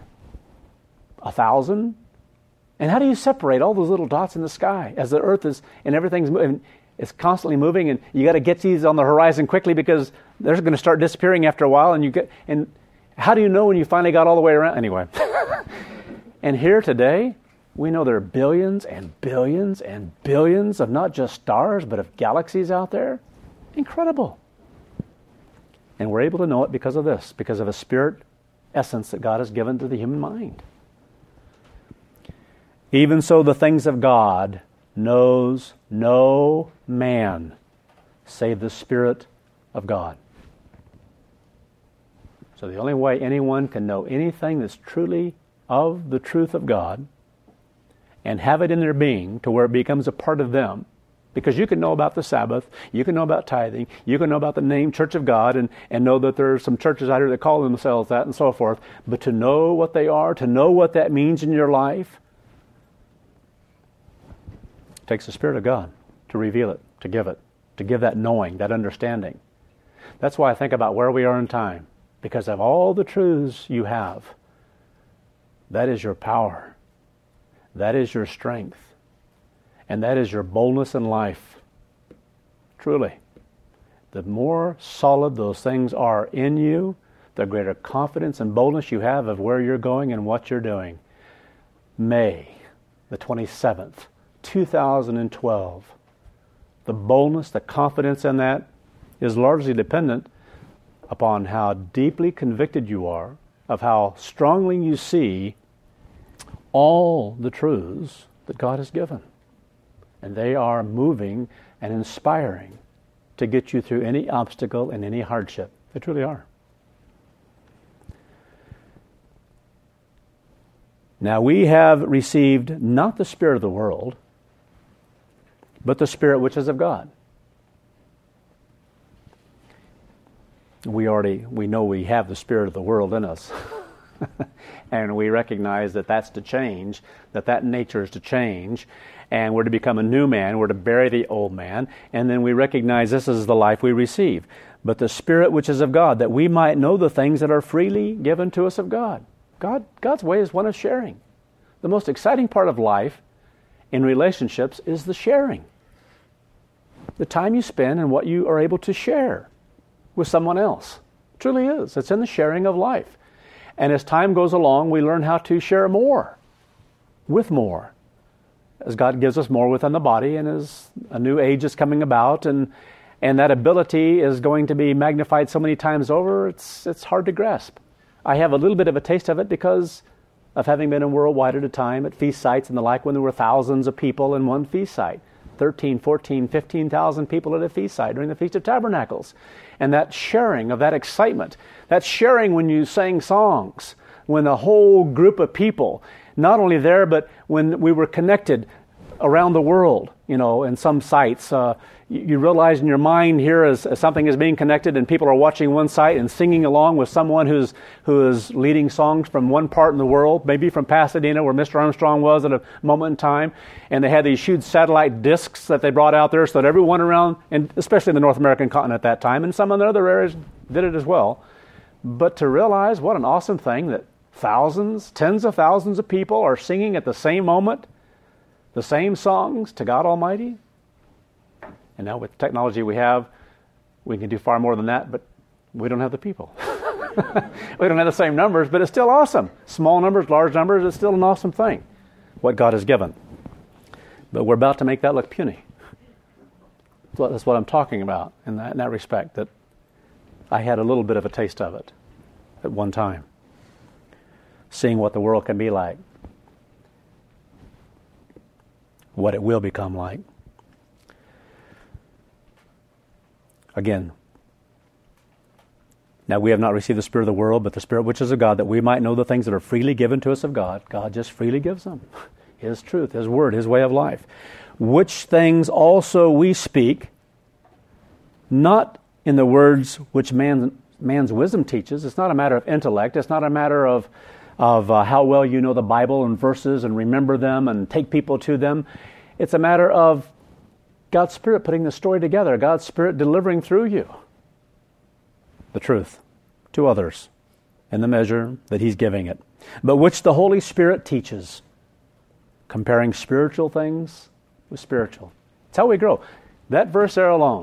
1,000? And how do you separate all those little dots in the sky as the earth is, and everything's moving, it's constantly moving, and you got to get these on the horizon quickly because they're going to start disappearing after a while, and how do you know when you finally got all the way around? Anyway. And here today, we know there are billions and billions and billions of not just stars, but of galaxies out there. Incredible. And we're able to know it because of this, because of a spirit essence that God has given to the human mind. Even so, the things of God knows no man save the Spirit of God. So the only way anyone can know anything that's truly of the truth of God and have it in their being to where it becomes a part of them, because you can know about the Sabbath, you can know about tithing, you can know about the name Church of God and know that there are some churches out here that call themselves that and so forth, but to know what they are, to know what that means in your life, takes the Spirit of God to reveal it, to give that knowing, that understanding. That's why I think about where we are in time. Because of all the truths you have, that is your power. That is your strength. And that is your boldness in life. Truly. The more solid those things are in you, the greater confidence and boldness you have of where you're going and what you're doing. May the 27th, 2012. The boldness, the confidence in that is largely dependent upon how deeply convicted you are of how strongly you see all the truths that God has given. And they are moving and inspiring to get you through any obstacle and any hardship. They truly are. Now we have received not the spirit of the world, but the Spirit which is of God. We know we have the spirit of the world in us. And we recognize that that's to change, that nature is to change, and we're to become a new man, we're to bury the old man, and then we recognize this is the life we receive. But the Spirit which is of God, that we might know the things that are freely given to us of God. God's way is one of sharing. The most exciting part of life in relationships is the sharing. The time you spend and what you are able to share with someone else. It truly is. It's in the sharing of life. And as time goes along, we learn how to share more with more. As God gives us more within the body, and as a new age is coming about, and and that ability is going to be magnified so many times over, it's hard to grasp. I have a little bit of a taste of it because of having been in worldwide at a time at feast sites and the like when there were thousands of people in one feast site. 13, 14, 15,000 people at a feast site during the Feast of Tabernacles. And that sharing of that excitement, that sharing when you sang songs, when the whole group of people, not only there, but when we were connected around the world, in some sites, you realize in your mind here as something is being connected and people are watching one site and singing along with someone who is leading songs from one part in the world, maybe from Pasadena where Mr. Armstrong was at a moment in time, and they had these huge satellite discs that they brought out there so that everyone around, and especially in the North American continent at that time, and some in the other areas did it as well. But to realize what an awesome thing that thousands, tens of thousands of people are singing at the same moment, the same songs to God Almighty. And now with the technology we have, we can do far more than that, but we don't have the people. We don't have the same numbers, but it's still awesome. Small numbers, large numbers, it's still an awesome thing, what God has given. But we're about to make that look puny. That's what I'm talking about in that respect, that I had a little bit of a taste of it at one time, seeing what the world can be like, what it will become like. Again, now we have not received the Spirit of the world, but the Spirit which is of God, that we might know the things that are freely given to us of God. God just freely gives them. His truth, His word, His way of life. Which things also we speak, not in the words which man's wisdom teaches. It's not a matter of intellect. It's not a matter of how well you know the Bible and verses and remember them and take people to them. It's a matter of God's Spirit putting the story together, God's Spirit delivering through you the truth to others in the measure that He's giving it. But which the Holy Spirit teaches, comparing spiritual things with spiritual. It's how we grow. That verse there alone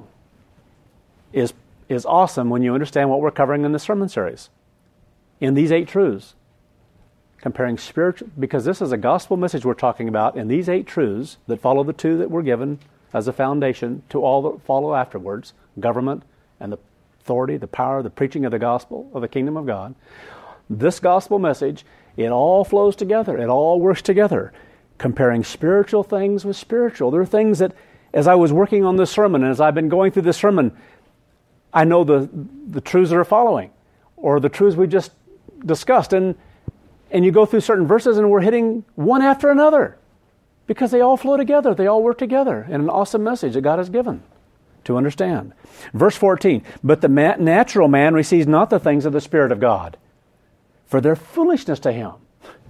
is awesome when you understand what we're covering in the sermon series. In these 8 truths, comparing spiritual, because this is a gospel message we're talking about, in these 8 truths that follow the 2 that were given as a foundation to all that follow afterwards, government and the authority, the power, the preaching of the gospel of the kingdom of God. This gospel message, it all flows together. It all works together, comparing spiritual things with spiritual. There are things that, as I was working on this sermon, and as I've been going through this sermon, I know the truths that are following, or the truths we just discussed, and you go through certain verses and we're hitting one after another, because they all flow together. They all work together in an awesome message that God has given to understand. Verse 14, but the natural man receives not the things of the Spirit of God, for they're foolishness to him.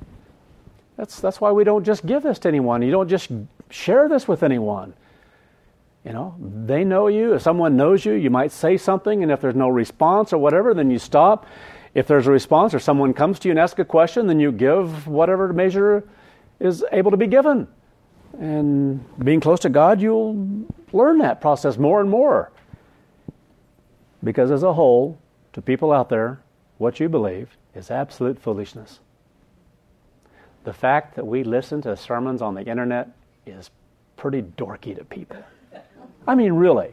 That's why we don't just give this to anyone. You don't just share this with anyone. They know you. If someone knows you, you might say something, and if there's no response or whatever, then you stop. If there's a response or someone comes to you and asks a question, then you give whatever measure is able to be given. And being close to God, you'll learn that process more and more. Because as a whole, to people out there, what you believe is absolute foolishness. The fact that we listen to sermons on the internet is pretty dorky to people. I mean, really.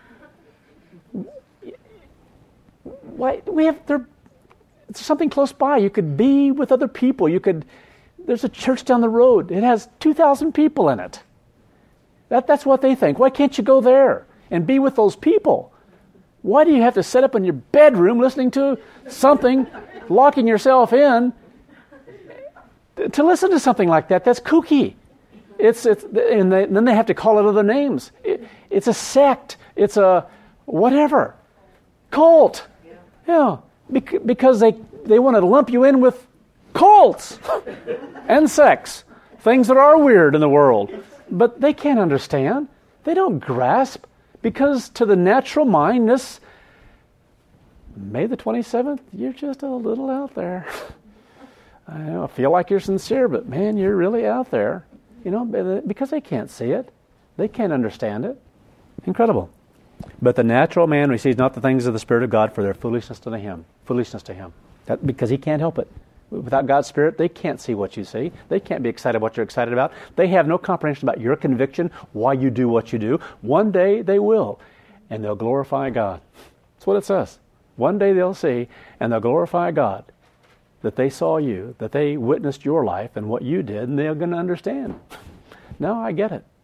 Why we have there's something close by. You could be with other people. There's a church down the road. It has 2,000 people in it. That's what they think. Why can't you go there and be with those people? Why do you have to sit up in your bedroom listening to something, locking yourself in, to listen to something like that? That's kooky. Then they have to call it other names. It's a sect. It's a whatever. Cult. Yeah. Because they want to lump you in with cults and sects, things that are weird in the world. But they can't understand. They don't grasp. Because to the natural mind, this May the 27th, you're just a little out there. I feel like you're sincere, but man, you're really out there. Because they can't see it. They can't understand it. Incredible. But the natural man receives not the things of the Spirit of God, for their foolishness to him. Because he can't help it. Without God's Spirit, they can't see what you see. They can't be excited what you're excited about. They have no comprehension about your conviction, why you do what you do. One day they will. and they'll glorify God. That's what it says. One day they'll see, and they'll glorify God that they saw you, that they witnessed your life and what you did, and they're going to understand. No, I get it.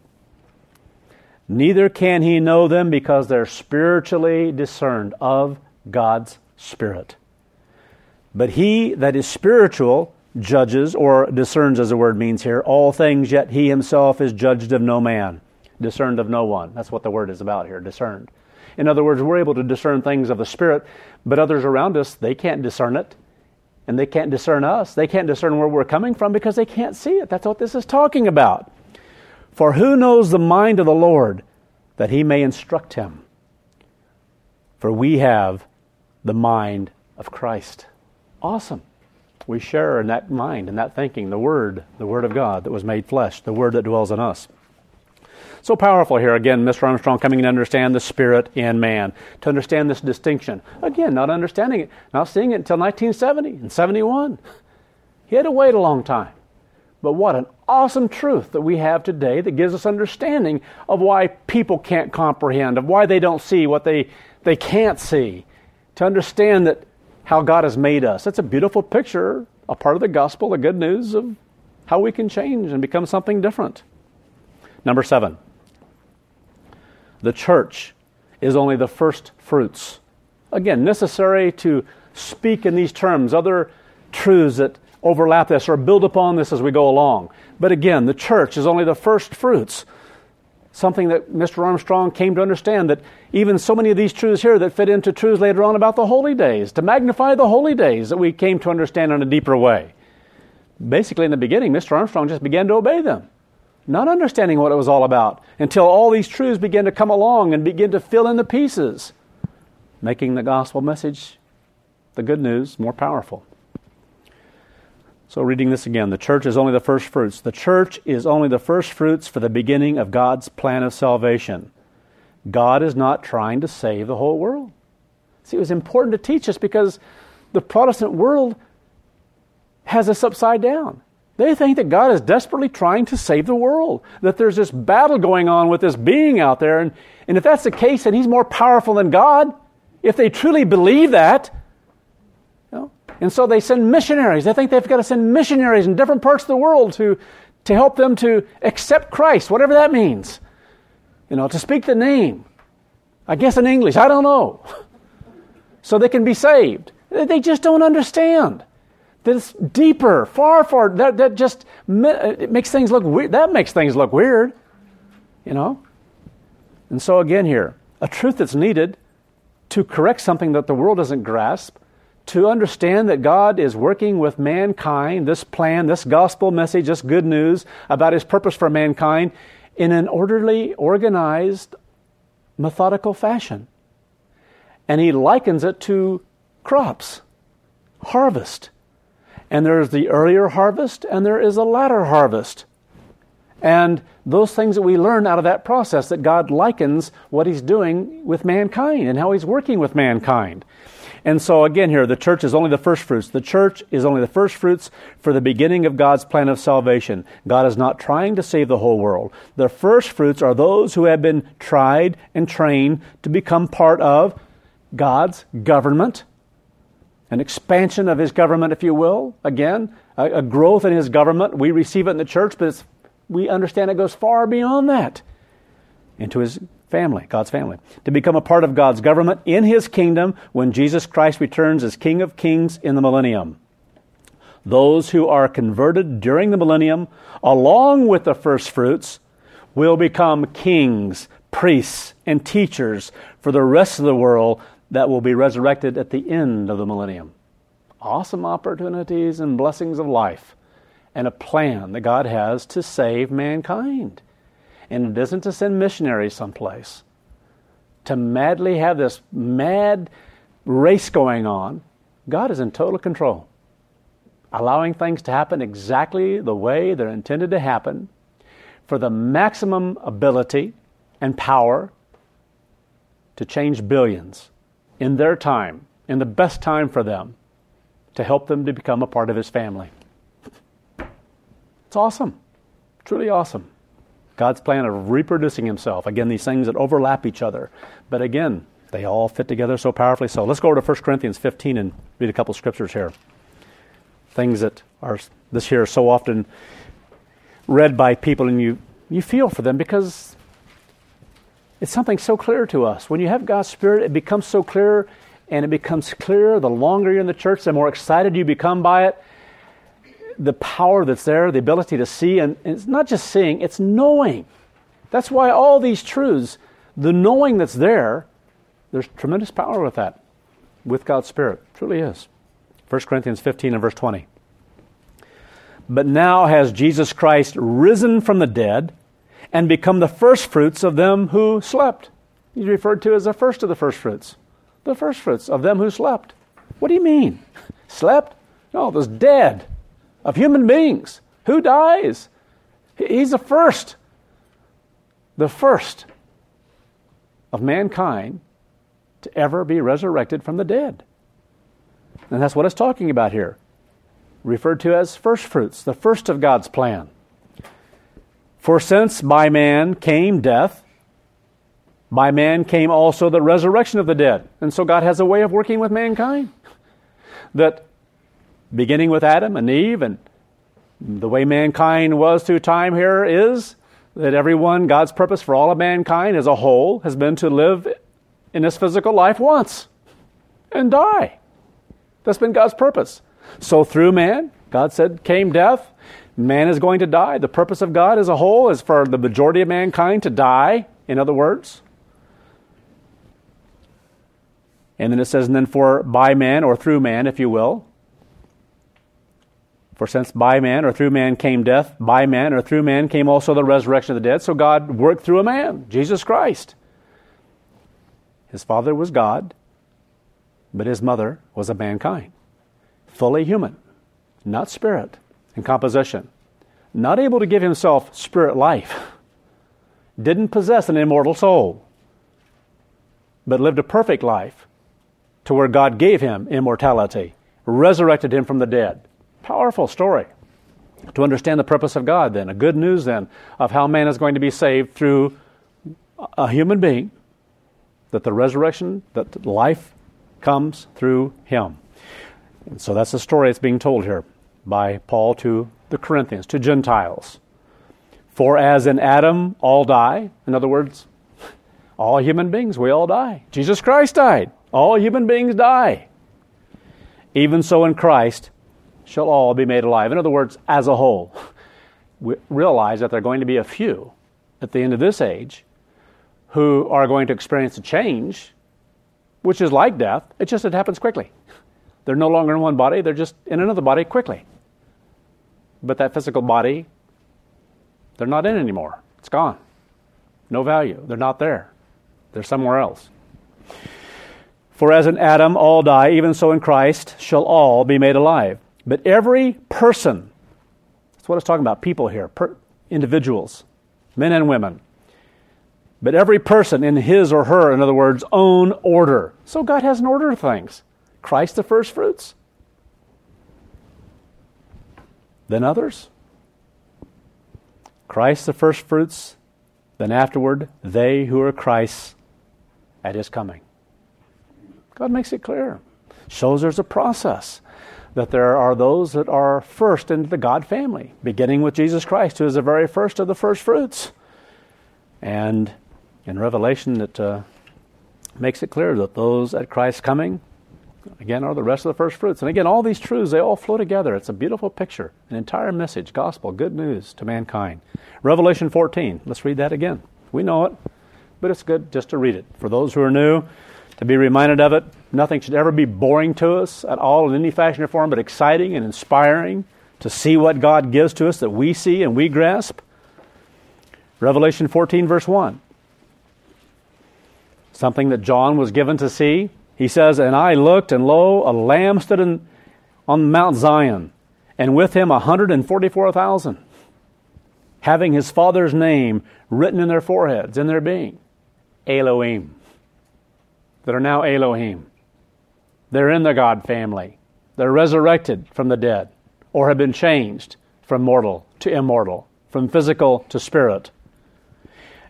Neither can he know them because they're spiritually discerned of God's Spirit. But he that is spiritual judges, or discerns as the word means here, all things, yet he himself is judged of no man, discerned of no one. That's what the word is about here, discerned. In other words, we're able to discern things of the Spirit, but others around us, they can't discern it. And they can't discern us. They can't discern where we're coming from because they can't see it. That's what this is talking about. For who knows the mind of the Lord, that he may instruct him? For we have the mind of Christ. Awesome. We share in that mind and that thinking, the Word of God that was made flesh, the Word that dwells in us. So powerful here, again, Mr. Armstrong coming to understand the Spirit in man, to understand this distinction. Again, not understanding it, not seeing it until 1970 and 71. He had to wait a long time. But what an awesome truth that we have today that gives us understanding of why people can't comprehend, of why they don't see what they can't see, to understand that how God has made us. That's a beautiful picture, a part of the gospel, the good news of how we can change and become something different. Number 7. The church is only the first fruits. Again, necessary to speak in these terms, other truths that overlap this or build upon this as we go along. But again, the church is only the first fruits. Something that Mr. Armstrong came to understand, that even so many of these truths here that fit into truths later on about the holy days, to magnify the holy days that we came to understand in a deeper way. Basically, in the beginning, Mr. Armstrong just began to obey them, not understanding what it was all about, until all these truths began to come along and begin to fill in the pieces, making the gospel message, the good news, more powerful. So reading this again, the church is only the first fruits. The church is only the first fruits for the beginning of God's plan of salvation. God is not trying to save the whole world. See, it was important to teach us because the Protestant world has this upside down. They think that God is desperately trying to save the world, that there's this battle going on with this being out there, and if that's the case, then he's more powerful than God. If they truly believe that, and so they send missionaries. They think they've got to send missionaries in different parts of the world to help them to accept Christ, whatever that means. To speak the name. I guess in English, I don't know. So they can be saved. They just don't understand. That it's deeper, far. That just it makes things look weird. That makes things look weird. And so again here, a truth that's needed to correct something that the world doesn't grasp, to understand that God is working with mankind, this plan, this gospel message, this good news about His purpose for mankind in an orderly, organized, methodical fashion. And He likens it to crops, harvest. And there is the earlier harvest and there is a latter harvest. And those things that we learn out of that process, that God likens what He's doing with mankind and how He's working with mankind. And so again here, the church is only the first fruits. The church is only the first fruits for the beginning of God's plan of salvation. God is not trying to save the whole world. The first fruits are those who have been tried and trained to become part of God's government, an expansion of His government, if you will. Again, a growth in His government. We receive it in the church, but we understand it goes far beyond that into His family, God's family, to become a part of God's government in His kingdom when Jesus Christ returns as King of Kings in the millennium. Those who are converted during the millennium, along with the first fruits, will become kings, priests, and teachers for the rest of the world that will be resurrected at the end of the millennium. Awesome opportunities and blessings of life, and a plan that God has to save mankind. And it isn't to send missionaries someplace, to madly have this mad race going on. God is in total control, allowing things to happen exactly the way they're intended to happen for the maximum ability and power to change billions in their time, in the best time for them, to help them to become a part of His family. It's awesome. Truly awesome. God's plan of reproducing himself. Again, these things that overlap each other. But again, they all fit together so powerfully. So let's go over to 1 Corinthians 15 and read a couple scriptures here. Things that are this here are so often read by people, and you feel for them because it's something so clear to us. When you have God's Spirit, it becomes so clear, and it becomes clearer the longer you're in the church, the more excited you become by it. The power that's there, the ability to see, and it's not just seeing, it's knowing. That's why all these truths, the knowing that's there, there's tremendous power with that, with God's Spirit. It truly is. 1 Corinthians 15 and verse 20. But now has Jesus Christ risen from the dead and become the firstfruits of them who slept. He's referred to as the first of the firstfruits. The firstfruits of them who slept. What do you mean? Slept? No, it was dead. Of human beings. Who dies? He's the first of mankind to ever be resurrected from the dead. And that's what it's talking about here. Referred to as firstfruits, the first of God's plan. For since by man came death, by man came also the resurrection of the dead. And so God has a way of working with mankind. That beginning with Adam and Eve, and the way mankind was through time here is that everyone, God's purpose for all of mankind as a whole has been to live in this physical life once and die. That's been God's purpose. So through man, God said, came death. Man is going to die. The purpose of God as a whole is for the majority of mankind to die, in other words. And then it says, and then for by man, or through man, if you will. For since by man or through man came death, by man or through man came also the resurrection of the dead. So God worked through a man, Jesus Christ. His father was God, but his mother was of mankind. Fully human, not spirit in composition. Not able to give himself spirit life. Didn't possess an immortal soul, but lived a perfect life to where God gave him immortality, resurrected him from the dead. Powerful story to understand the purpose of God then. A good news then of how man is going to be saved through a human being, that the resurrection, that life comes through him. And so that's the story that's being told here by Paul to the Corinthians, to Gentiles. For as in Adam all die, in other words, all human beings, we all die. Jesus Christ died. All human beings die. Even so in Christ shall all be made alive. In other words, as a whole. We realize that there are going to be a few at the end of this age who are going to experience a change, which is like death. It's just it happens quickly. They're no longer in one body. They're just in another body quickly. But that physical body, they're not in anymore. It's gone. No value. They're not there. They're somewhere else. For as in Adam all die, even so in Christ shall all be made alive. But every person, that's what it's talking about, people here, individuals, men and women. But every person in his or her, in other words, own order. So God has an order of things. Christ the first fruits. Then others. Christ the first fruits. Then afterward, they who are Christ's at his coming. God makes it clear. Shows there's a process. That there are those that are first into the God family, beginning with Jesus Christ, who is the very first of the first fruits. And in Revelation, it makes it clear that those at Christ's coming, again, are the rest of the first fruits. And again, all these truths, they all flow together. It's a beautiful picture, an entire message, gospel, good news to mankind. Revelation 14, let's read that again. We know it, but it's good just to read it. For those who are new, to be reminded of it. Nothing should ever be boring to us at all in any fashion or form, but exciting and inspiring to see what God gives to us that we see and we grasp. Revelation 14, verse 1. Something that John was given to see. He says, and I looked, and lo, a lamb stood on Mount Zion, and with him 144,000, having his Father's name written in their foreheads, in their being. Elohim. That are now Elohim. They're in the God family. They're resurrected from the dead, or have been changed from mortal to immortal, from physical to spirit.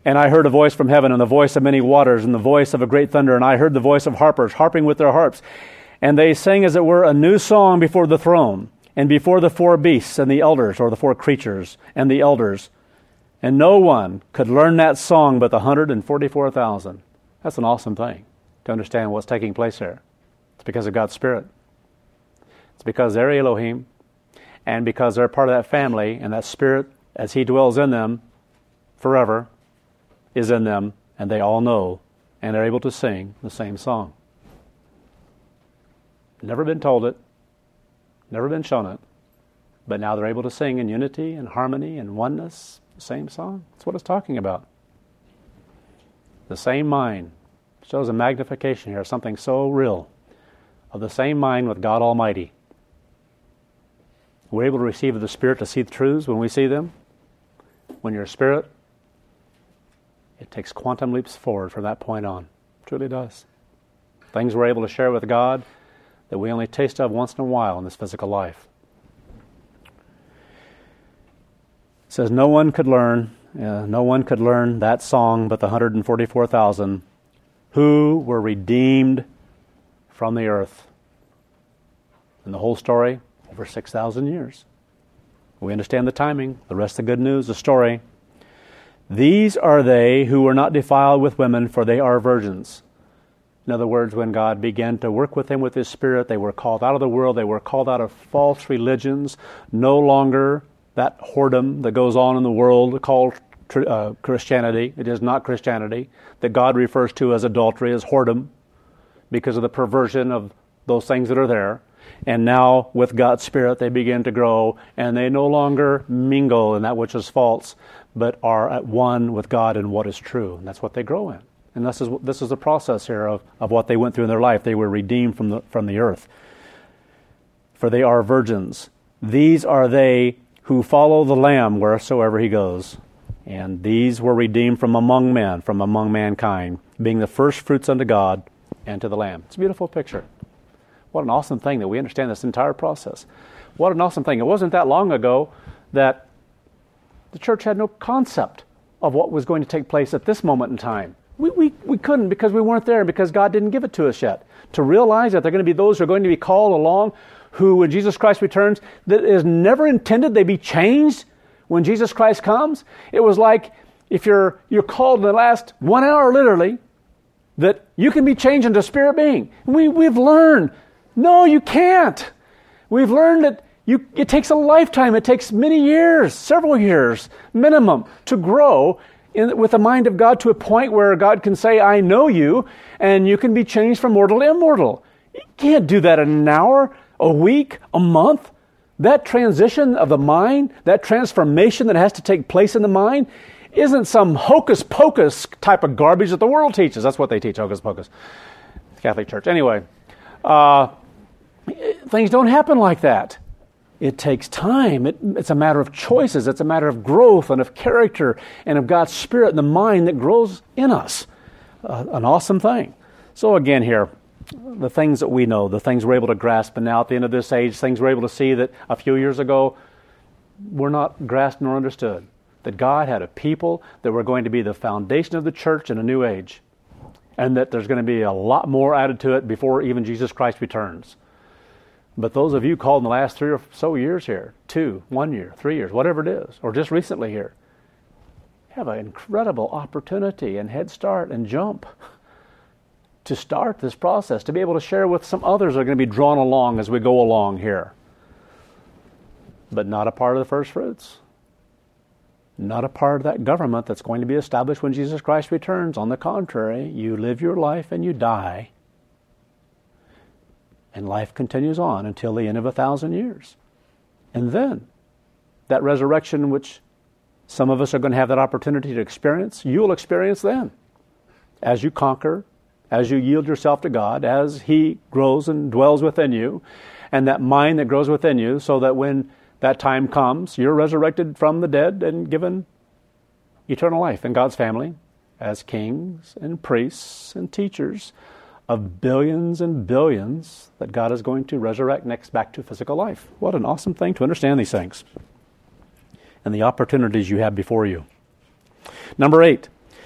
And I heard a voice from heaven, and the voice of many waters, and the voice of a great thunder, and I heard the voice of harpers, harping with their harps. And they sang, as it were, a new song before the throne, and before the four beasts, and the elders, or the four creatures, and the elders. And no one could learn that song but the 144,000. That's an awesome thing, to understand what's taking place there. It's because of God's Spirit. It's because they're Elohim, and because they're part of that family, and that Spirit, as He dwells in them forever, is in them, and they all know, and they're able to sing the same song. Never been told it, never been shown it, but now they're able to sing in unity and harmony and oneness, the same song. That's what it's talking about. The same mind. Shows a magnification here, something so real, of the same mind with God Almighty. We're able to receive of the Spirit to see the truths when we see them. When you're a Spirit, it takes quantum leaps forward from that point on. It truly does. Things we're able to share with God that we only taste of once in a while in this physical life. It says no one could learn that song but the 144,000 who were redeemed from the earth. And the whole story, over 6,000 years. We understand the timing, the rest of the good news, the story. These are they who were not defiled with women, for they are virgins. In other words, when God began to work with them with His Spirit, they were called out of the world, they were called out of false religions, no longer that whoredom that goes on in the world called Christianity. It is not Christianity, that God refers to as adultery, as whoredom, because of the perversion of those things that are there. And now, with God's Spirit, they begin to grow, and they no longer mingle in that which is false, but are at one with God in what is true. And that's what they grow in. And this is the process here of what they went through in their life. They were redeemed from the earth. For they are virgins. These are they who follow the Lamb wheresoever He goes. And these were redeemed from among men, from among mankind, being the first fruits unto God and to the Lamb. It's a beautiful picture. What an awesome thing that we understand this entire process. What an awesome thing. It wasn't that long ago that the church had no concept of what was going to take place at this moment in time. We couldn't, because we weren't there, because God didn't give it to us yet. To realize that there are going to be those who are going to be called along who, when Jesus Christ returns, that is never intended they be changed when Jesus Christ comes. It was like if you're called in the last 1 hour, literally, that you can be changed into a spirit being. We've learned, no, you can't. We've learned that it takes a lifetime, it takes many years, several years minimum, to grow with the mind of God to a point where God can say, I know you, and you can be changed from mortal to immortal. You can't do that in an hour, a week, a month. That transition of the mind, that transformation that has to take place in the mind, isn't some hocus-pocus type of garbage that the world teaches. That's what they teach, hocus-pocus. The Catholic Church. Anyway, things don't happen like that. It takes time. It's a matter of choices. It's a matter of growth and of character and of God's Spirit and the mind that grows in us. An awesome thing. So again here, the things that we know, the things we're able to grasp, and now at the end of this age, things we're able to see that a few years ago were not grasped nor understood. That God had a people that were going to be the foundation of the church in a new age. And that there's going to be a lot more added to it before even Jesus Christ returns. But those of you called in the last 3 or so years here, 2, 1 year, 3 years, whatever it is, or just recently here, have an incredible opportunity and head start and jump to start this process, to be able to share with some others that are going to be drawn along as we go along here. But not a part of the first fruits. Not a part of that government that's going to be established when Jesus Christ returns. On the contrary, you live your life and you die. And life continues on until the end of 1,000 years. And then, that resurrection which some of us are going to have that opportunity to experience, you'll experience then. As you conquer, as you yield yourself to God, as He grows and dwells within you, and that mind that grows within you, so that when that time comes, you're resurrected from the dead and given eternal life in God's family as kings and priests and teachers of billions and billions that God is going to resurrect next back to physical life. What an awesome thing to understand these things and the opportunities you have before you. Number 8,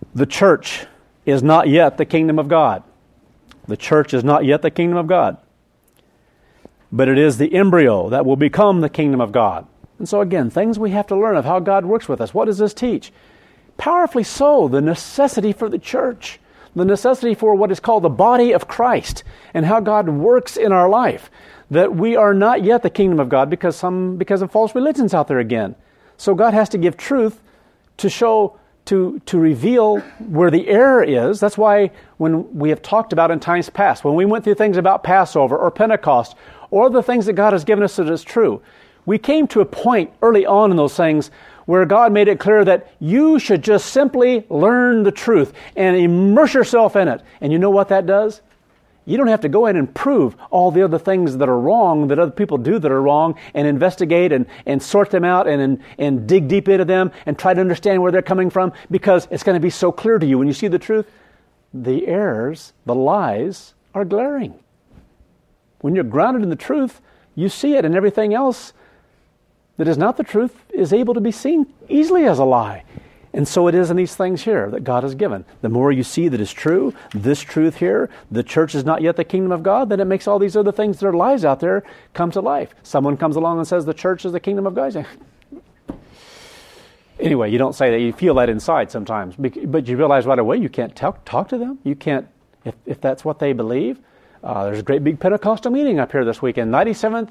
The church is not yet the kingdom of God. The church is not yet the kingdom of God. But it is the embryo that will become the kingdom of God. And so again, things we have to learn of how God works with us. What does this teach? Powerfully so, the necessity for the church, the necessity for what is called the body of Christ, and how God works in our life. That we are not yet the kingdom of God because of false religions out there again. So God has to give truth to show, to reveal where the error is. That's why when we have talked about in times past, when we went through things about Passover or Pentecost, or the things that God has given us that is true, we came to a point early on in those things where God made it clear that you should just simply learn the truth and immerse yourself in it. And you know what that does? You don't have to go in and prove all the other things that are wrong, that other people do that are wrong, and investigate and sort them out and dig deep into them and try to understand where they're coming from, because it's going to be so clear to you when you see the truth. The errors, the lies, are glaring. When you're grounded in the truth, you see it, and everything else that is not the truth is able to be seen easily as a lie. And so it is in these things here that God has given. The more you see that is true, this truth here, the church is not yet the kingdom of God, then it makes all these other things that are lies out there come to life. Someone comes along and says the church is the kingdom of God. Anyway, you don't say that. You feel that inside sometimes. But you realize right away you can't talk to them. You can't, if that's what they believe. There's a great big Pentecostal meeting up here this weekend. 97th,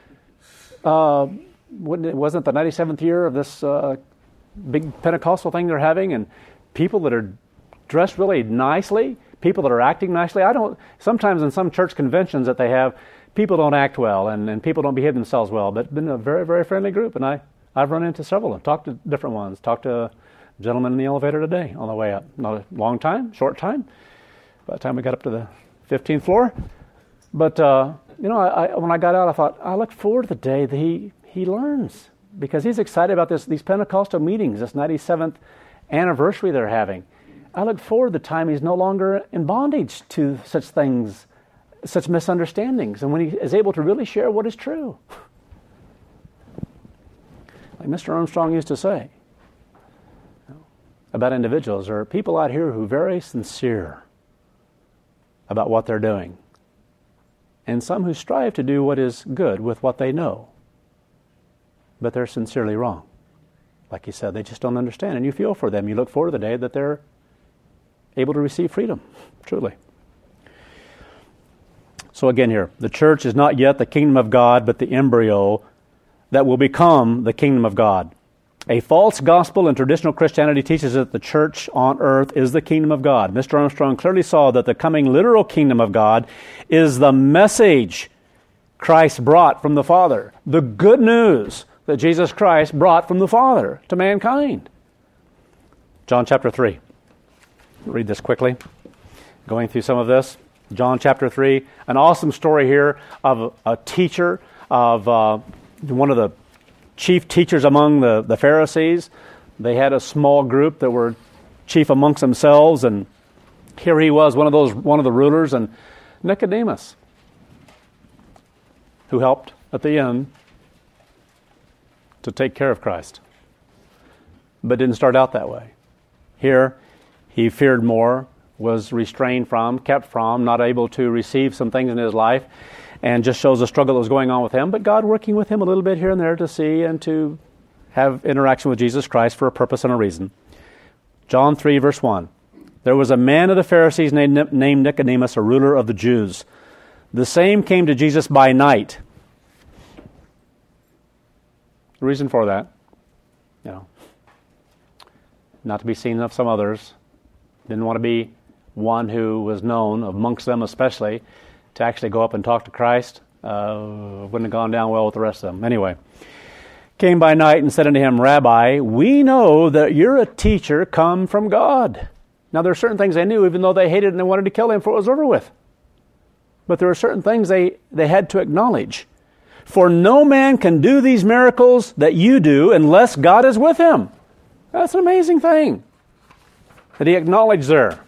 wasn't it the 97th year of this big Pentecostal thing they're having? And people that are dressed really nicely, people that are acting nicely. Sometimes in some church conventions that they have, people don't act well and people don't behave themselves well, but it's been a very, very friendly group. And I've run into several of them, talked to different ones, talked to a gentleman in the elevator today on the way up. Not a long time, short time. By the time we got up to the 15th floor. But, when I got out, I thought, I look forward to the day that he learns, because he's excited about these Pentecostal meetings, this 97th anniversary they're having. I look forward to the time he's no longer in bondage to such things, such misunderstandings, and when he is able to really share what is true. Like Mr. Armstrong used to say about individuals, there are people out here who are very sincere about what they're doing, and some who strive to do what is good with what they know, but they're sincerely wrong. Like he said, they just don't understand, and you feel for them. You look forward to the day that they're able to receive freedom, truly. So again here, the church is not yet the kingdom of God, but the embryo that will become the kingdom of God. A false gospel in traditional Christianity teaches that the church on earth is the kingdom of God. Mr. Armstrong clearly saw that the coming literal kingdom of God is the message Christ brought from the Father, the good news that Jesus Christ brought from the Father to mankind. John chapter 3. Read this quickly. Going through some of this. John chapter 3. An awesome story here of a teacher, of one of the chief teachers among the Pharisees. They had a small group that were chief amongst themselves, and here he was, one of the rulers, and Nicodemus, who helped at the end to take care of Christ, but didn't start out that way. Here, he feared more, was restrained from, kept from, not able to receive some things in his life, and just shows the struggle that was going on with him, but God working with him a little bit here and there to see and to have interaction with Jesus Christ for a purpose and a reason. John 3, verse 1. There was a man of the Pharisees named Nicodemus, a ruler of the Jews. The same came to Jesus by night. The reason for that, not to be seen of some others, didn't want to be one who was known, amongst them especially, to actually go up and talk to Christ. Wouldn't have gone down well with the rest of them. Anyway, came by night and said unto him, Rabbi, we know that you're a teacher come from God. Now there are certain things they knew, even though they hated and they wanted to kill him before it was over with. But there are certain things they had to acknowledge. For no man can do these miracles that you do unless God is with him. That's an amazing thing that he acknowledged there.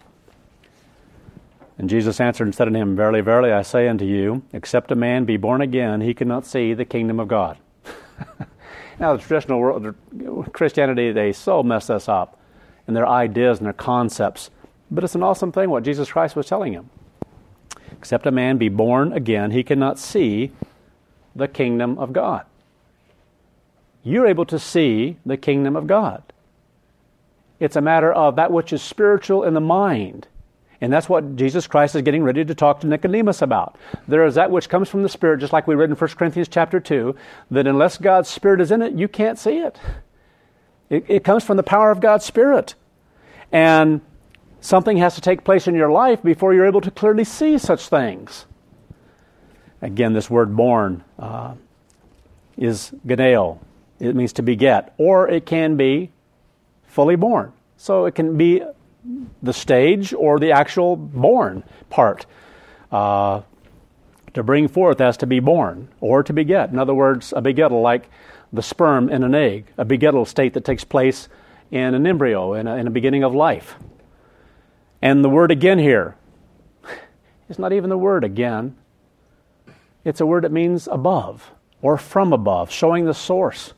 And Jesus answered and said unto him, Verily, verily, I say unto you, except a man be born again, he cannot see the kingdom of God. Now, the traditional world, Christianity, they so mess this up. and their ideas and their concepts. But it's an awesome thing what Jesus Christ was telling him. Except a man be born again, he cannot see the kingdom of God. You're able to see the kingdom of God. It's a matter of that which is spiritual in the mind. And that's what Jesus Christ is getting ready to talk to Nicodemus about. There is that which comes from the Spirit, just like we read in 1 Corinthians chapter 2, that unless God's Spirit is in it, you can't see it. It comes from the power of God's Spirit. And something has to take place in your life before you're able to clearly see such things. Again, this word born is geneo. It means to beget. Or it can be fully born. So it can be the stage or the actual born part. To bring forth as to be born or to beget. In other words, a begettal like the sperm in an egg. A begettal state that takes place in an embryo, in a beginning of life. And the word again here is not even the word again. It's a word that means above or from above, showing the source.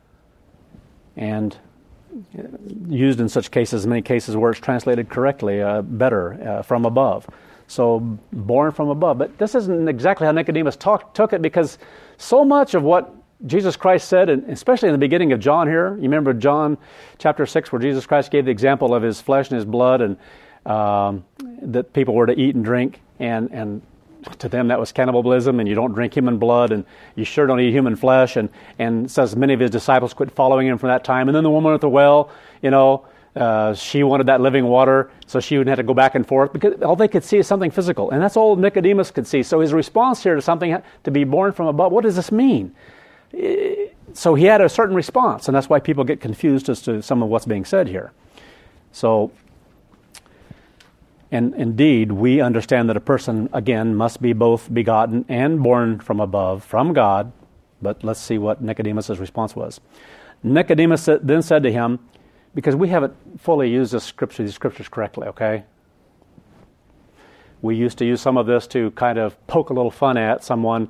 And used in such cases, many cases where it's translated correctly, better, from above. So, born from above. But this isn't exactly how Nicodemus took it, because so much of what Jesus Christ said, and especially in the beginning of John here, you remember John chapter 6 where Jesus Christ gave the example of his flesh and his blood, and that people were to eat and drink, and to them that was cannibalism, and you don't drink human blood, and you sure don't eat human flesh, and it says many of his disciples quit following him from that time. And then the woman at the well, she wanted that living water, so she would have to go back and forth, because all they could see is something physical, and that's all Nicodemus could see. So his response here to something to be born from above, what does this mean? So he had a certain response, and that's why people get confused as to some of what's being said here. So, and indeed, we understand that a person, again, must be both begotten and born from above, from God. But let's see what Nicodemus' response was. Nicodemus then said to him, because we haven't fully used these scriptures correctly, okay? We used to use some of this to kind of poke a little fun at someone,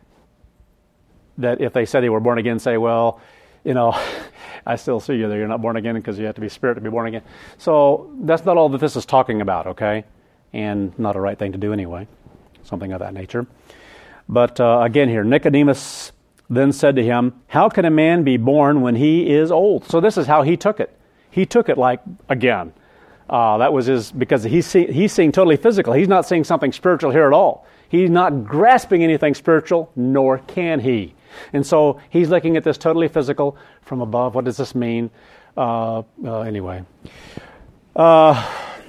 that if they said they were born again, say, well, I still see you there. You're not born again because you have to be spirit to be born again. So that's not all that this is talking about, okay? And not a right thing to do anyway. Something of that nature. But again here, Nicodemus then said to him, how can a man be born when he is old? So this is how he took it. He took it like, again, that was because he's seeing totally physical. He's not seeing something spiritual here at all. He's not grasping anything spiritual, nor can he. And so he's looking at this totally physical from above. What does this mean? Anyway. How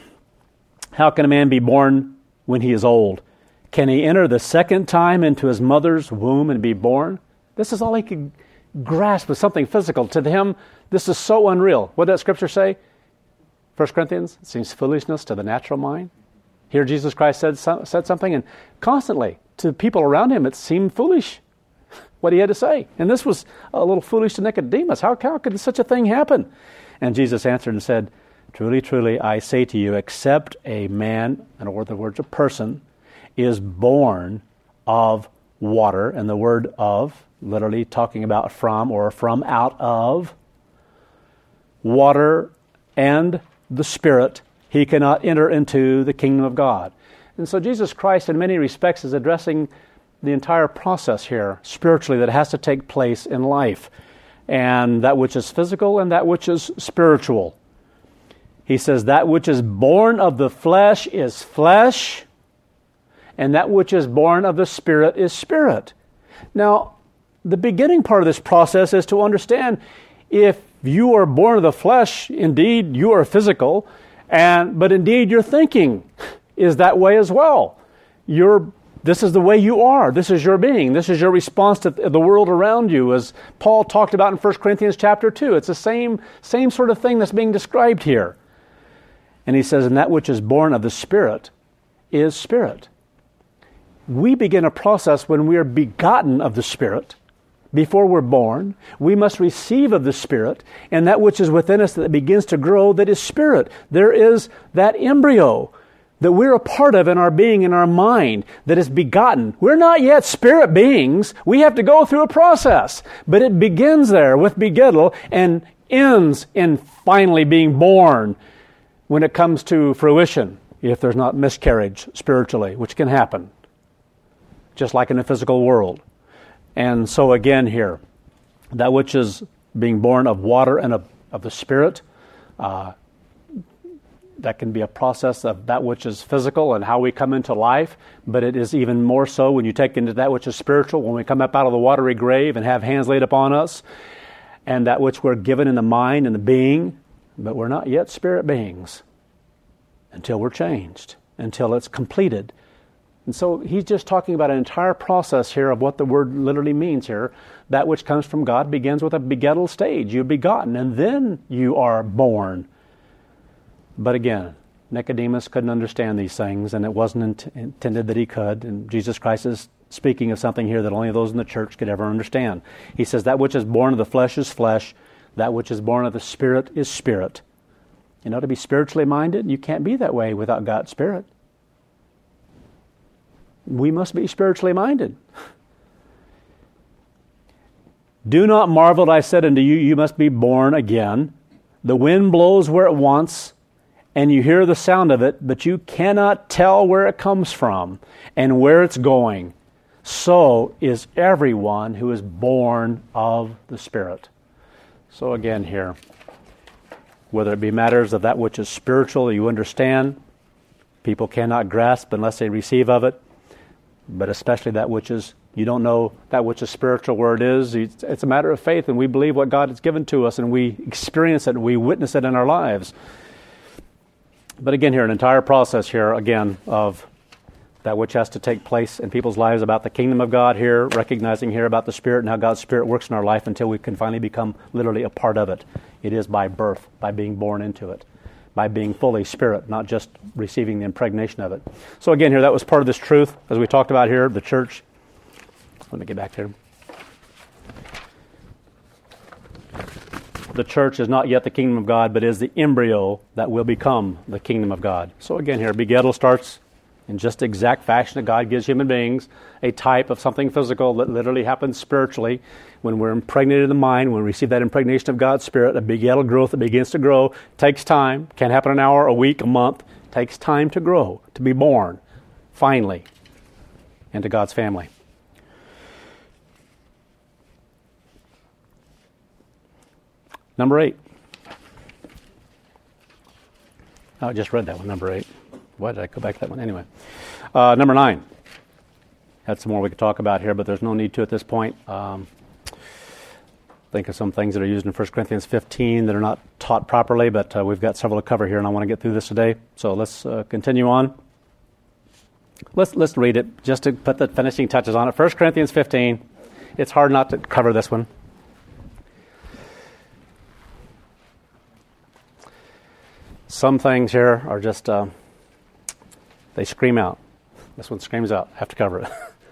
can a man be born when he is old? Can he enter the second time into his mother's womb and be born? This is all he could grasp, was something physical. To him, this is so unreal. What did that scripture say? 1 Corinthians, it seems foolishness to the natural mind. Here Jesus Christ said something, and constantly to people around him it seemed foolish what he had to say. And this was a little foolish to Nicodemus. How could such a thing happen? And Jesus answered and said, truly, truly, I say to you, except a man, in other words, a person, is born of water, and the word of, literally talking about from or from out of, water and the Spirit, he cannot enter into the kingdom of God. And so Jesus Christ, in many respects, is addressing the entire process here, spiritually, that has to take place in life. And that which is physical and that which is spiritual. He says, that which is born of the flesh is flesh, and that which is born of the Spirit is spirit. Now, the beginning part of this process is to understand, if you are born of the flesh, indeed you are physical, but indeed your thinking is that way as well. This is the way you are. This is your being. This is your response to the world around you, as Paul talked about in 1 Corinthians chapter 2. It's the same sort of thing that's being described here. And he says, and that which is born of the Spirit is spirit. We begin a process when we are begotten of the Spirit. Before we're born, we must receive of the Spirit, and that which is within us that begins to grow, that is spirit. There is that embryo that we're a part of in our being, in our mind, that is begotten. We're not yet spirit beings. We have to go through a process. But it begins there with begettal, and ends in finally being born when it comes to fruition, if there's not miscarriage spiritually, which can happen, just like in the physical world. And so again here, that which is being born of water and of the Spirit, that can be a process of that which is physical and how we come into life, but it is even more so when you take into that which is spiritual, when we come up out of the watery grave and have hands laid upon us, and that which we're given in the mind and the being, but we're not yet spirit beings until we're changed, until it's completed. And so he's just talking about an entire process here of what the word literally means here. That which comes from God begins with a begettal stage. You're begotten, and then you are born. But again, Nicodemus couldn't understand these things, and it wasn't intended that he could. And Jesus Christ is speaking of something here that only those in the church could ever understand. He says, that which is born of the flesh is flesh. That which is born of the Spirit is spirit. You know, to be spiritually minded, you can't be that way without God's Spirit. We must be spiritually minded. Do not marvel that I said unto you, you must be born again. The wind blows where it wants, and you hear the sound of it, but you cannot tell where it comes from and where it's going. So is everyone who is born of the Spirit. So again here, whether it be matters of that which is spiritual, you understand, people cannot grasp unless they receive of it, but especially that which is, you don't know that which is spiritual where it is. It's a matter of faith, and we believe what God has given to us, and we experience it, and we witness it in our lives. But again here, an entire process here, again, of that which has to take place in people's lives about the kingdom of God here, recognizing here about the Spirit and how God's Spirit works in our life until we can finally become literally a part of it. It is by birth, by being born into it, by being fully Spirit, not just receiving the impregnation of it. So again here, that was part of this truth, as we talked about here, the church. Let me get back there. The church is not yet the kingdom of God, but is the embryo that will become the kingdom of God. So again here, begettal starts in just exact fashion that God gives human beings, a type of something physical that literally happens spiritually. When we're impregnated in the mind, when we receive that impregnation of God's Spirit, a begettal growth that begins to grow, takes time, can't happen an hour, a week, a month, takes time to grow, to be born, finally, into God's family. Number 8. Oh, I just read that one, number 8. Why did I go back to that one? Anyway. Number 9. Had some more we could talk about here, but there's no need to at this point. Think of some things that are used in 1 Corinthians 15 that are not taught properly, but we've got several to cover here, and I want to get through this today. So let's continue on. Let's read it, just to put the finishing touches on it. 1 Corinthians 15. It's hard not to cover this one. Some things here are just, they scream out. This one screams out. I have to cover it.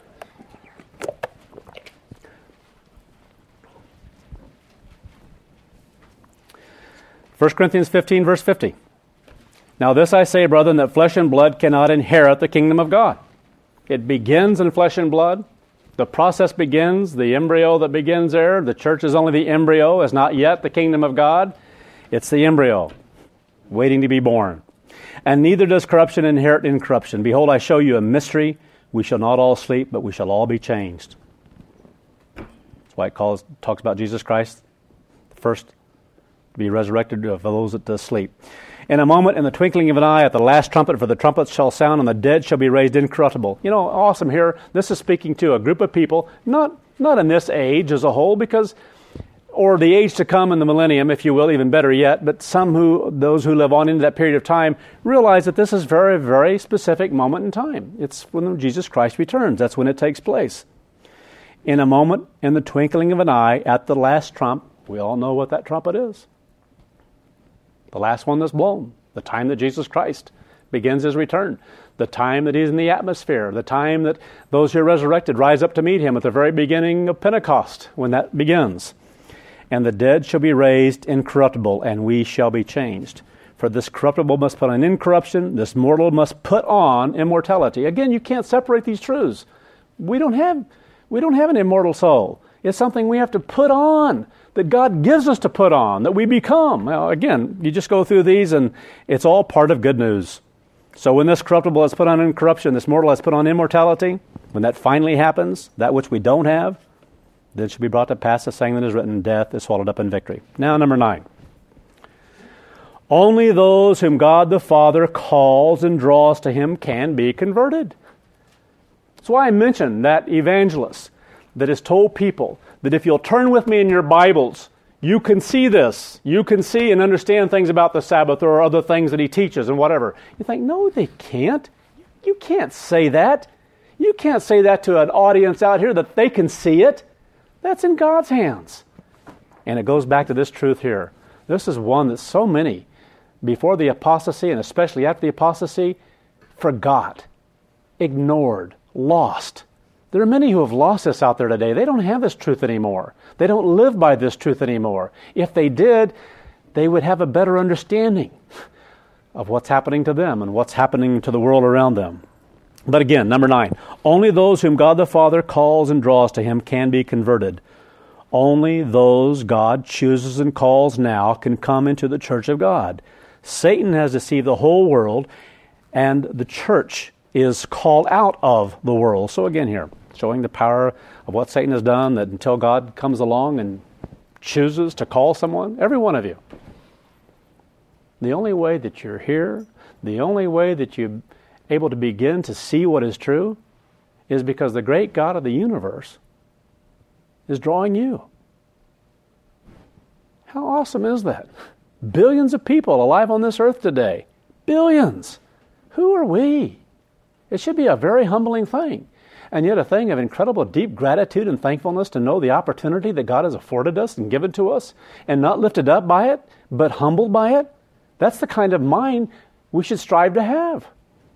1 Corinthians 15, verse 50. Now this I say, brethren, that flesh and blood cannot inherit the kingdom of God. It begins in flesh and blood. The process begins, the embryo that begins there. The church is only the embryo, is not yet the kingdom of God. It's the embryo, waiting to be born. And neither does corruption inherit incorruption. Behold, I show you a mystery. We shall not all sleep, but we shall all be changed. That's why it talks about Jesus Christ, the first to be resurrected of those that sleep. In a moment, in the twinkling of an eye, at the last trumpet, for the trumpet shall sound, and the dead shall be raised incorruptible. You know, awesome here. This is speaking to a group of people, not in this age as a whole, or the age to come in the millennium, if you will, even better yet, but those who live on into that period of time realize that this is very, very specific moment in time. It's when Jesus Christ returns. That's when it takes place. In a moment, in the twinkling of an eye, at the last trump, we all know what that trumpet is. The last one that's blown, the time that Jesus Christ begins his return, the time that he's in the atmosphere, the time that those who are resurrected rise up to meet him at the very beginning of Pentecost, when that begins. And the dead shall be raised incorruptible, and we shall be changed. For this corruptible must put on incorruption, this mortal must put on immortality. Again, you can't separate these truths. We don't have an immortal soul. It's something we have to put on, that God gives us to put on, that we become. Now, again, you just go through these and it's all part of good news. So when this corruptible is put on incorruption, this mortal is put on immortality, when that finally happens, that which we don't have, then should be brought to pass the saying that is written, death is swallowed up in victory. Now, number 9. Only those whom God the Father calls and draws to Him can be converted. That's why I mentioned that evangelist that has told people that if you'll turn with me in your Bibles, you can see this. You can see and understand things about the Sabbath or other things that he teaches and whatever. You think, no, they can't. You can't say that. You can't say that to an audience out here that they can see it. That's in God's hands. And it goes back to this truth here. This is one that so many, before the apostasy and especially after the apostasy, forgot, ignored, lost. There are many who have lost this out there today. They don't have this truth anymore. They don't live by this truth anymore. If they did, they would have a better understanding of what's happening to them and what's happening to the world around them. But again, number 9, only those whom God the Father calls and draws to Him can be converted. Only those God chooses and calls now can come into the church of God. Satan has deceived the whole world, and the church is called out of the world. So again here, showing the power of what Satan has done, that until God comes along and chooses to call someone, every one of you, the only way that you're here, the only way that you're able to begin to see what is true is because the great God of the universe is drawing you. How awesome is that? Billions of people alive on this earth today. Billions. Who are we? It should be a very humbling thing, and yet a thing of incredible deep gratitude and thankfulness to know the opportunity that God has afforded us and given to us, and not lifted up by it, but humbled by it. That's the kind of mind we should strive to have.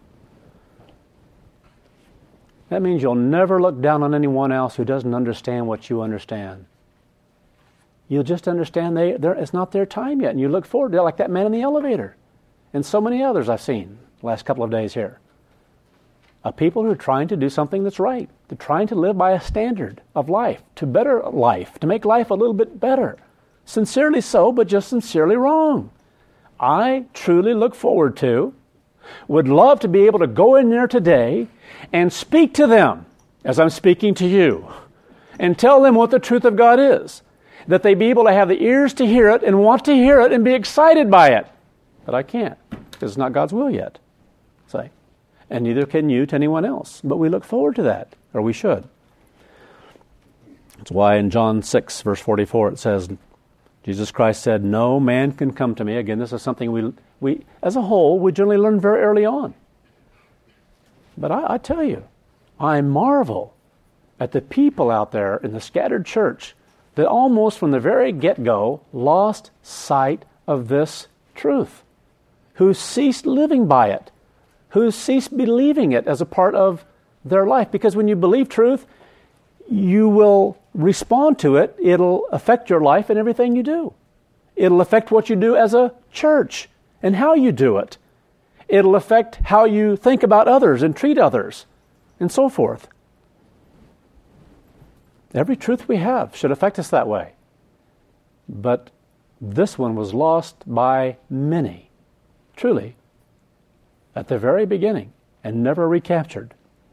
That means you'll never look down on anyone else who doesn't understand what you understand. You'll just understand it's not their time yet, and you look forward to it, like that man in the elevator, and so many others I've seen the last couple of days here. People who are trying to do something that's right. They're trying to live by a standard of life, to better life, to make life a little bit better. Sincerely so, but just sincerely wrong. I truly look forward to, would love to be able to go in there today and speak to them as I'm speaking to you and tell them what the truth of God is, that they be able to have the ears to hear it and want to hear it and be excited by it. But I can't, because it's not God's will yet. Say. And neither can you to anyone else. But we look forward to that, or we should. That's why in John 6, verse 44, it says, Jesus Christ said, no man can come to me. Again, this is something we as a whole, we generally learn very early on. But I tell you, I marvel at the people out there in the scattered church that almost from the very get-go lost sight of this truth, who ceased living by it, who cease believing it as a part of their life. Because when you believe truth, you will respond to it. It'll affect your life and everything you do. It'll affect what you do as a church and how you do it. It'll affect how you think about others and treat others and so forth. Every truth we have should affect us that way. But this one was lost by many, truly, at the very beginning, and never recaptured.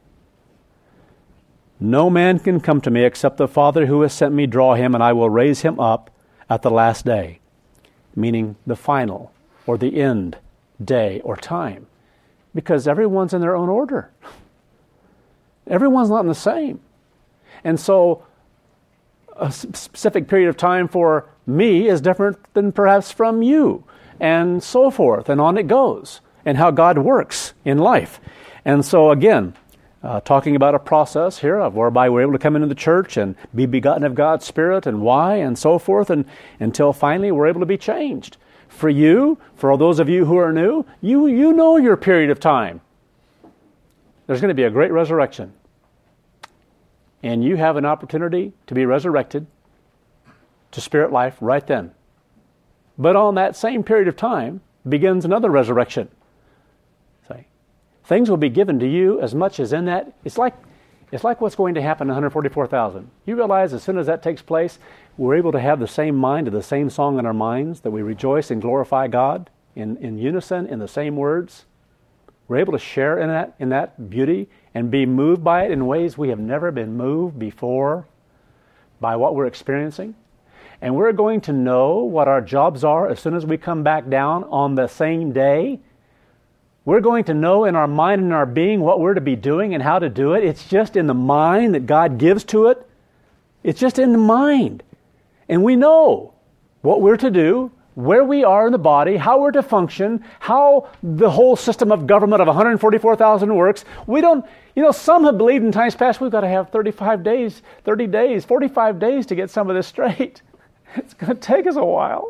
No man can come to me except the Father who has sent me draw him, and I will raise him up at the last day, meaning the final or the end day or time, because everyone's in their own order. Everyone's not in the same. And so a specific period of time for me is different than perhaps from you, and so forth, and on it goes, and how God works in life. And so again, talking about a process here of whereby we're able to come into the church and be begotten of God's Spirit, and why, and so forth, and until finally we're able to be changed. For you, for those of you who are new, you know your period of time. There's going to be a great resurrection. And you have an opportunity to be resurrected to spirit life right then. But on that same period of time begins another resurrection. Things will be given to you as much as in that. It's like It's like what's going to happen to 144,000. You realize as soon as that takes place, we're able to have the same mind, the same song in our minds, that we rejoice and glorify God in unison, in the same words. We're able to share in that beauty and be moved by it in ways we have never been moved before by what we're experiencing. And we're going to know what our jobs are as soon as we come back down on the same day. We're going to know in our mind and our being what we're to be doing and how to do it. It's just in the mind that God gives to it. It's just in the mind. And we know what we're to do, where we are in the body, how we're to function, how the whole system of government of 144,000 works. We don't, some have believed in times past we've got to have 35 days, 30 days, 45 days to get some of this straight. It's going to take us a while.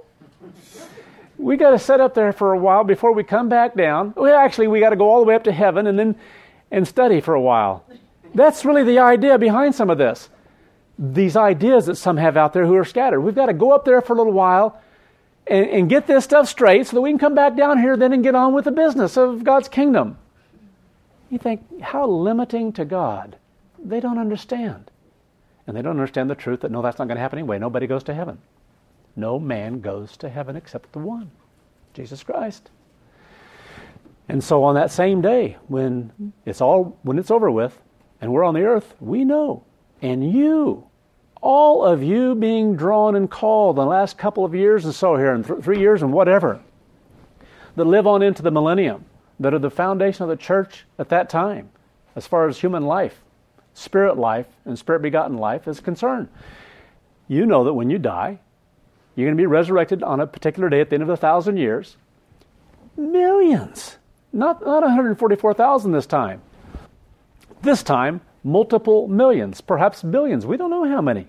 We got to sit up there for a while before we come back down. Well, actually, we got to go all the way up to heaven and study for a while. That's really the idea behind some of this. These ideas that some have out there who are scattered. We've got to go up there for a little while and get this stuff straight so that we can come back down here then and get on with the business of God's kingdom. You think, how limiting to God. They don't understand. And they don't understand the truth that no, that's not going to happen anyway. Nobody goes to heaven. No man goes to heaven except the one, Jesus Christ. And so on that same day, when it's over with, and we're on the earth, we know, and you, all of you being drawn and called the last couple of years and so here, and 3 years and whatever, that live on into the millennium, that are the foundation of the church at that time, as far as human life, spirit life, and spirit-begotten life is concerned. You know that when you die, you're going to be resurrected on a particular day at the end of 1,000 years. Millions. Not 144,000 this time. This time, multiple millions, perhaps billions. We don't know how many.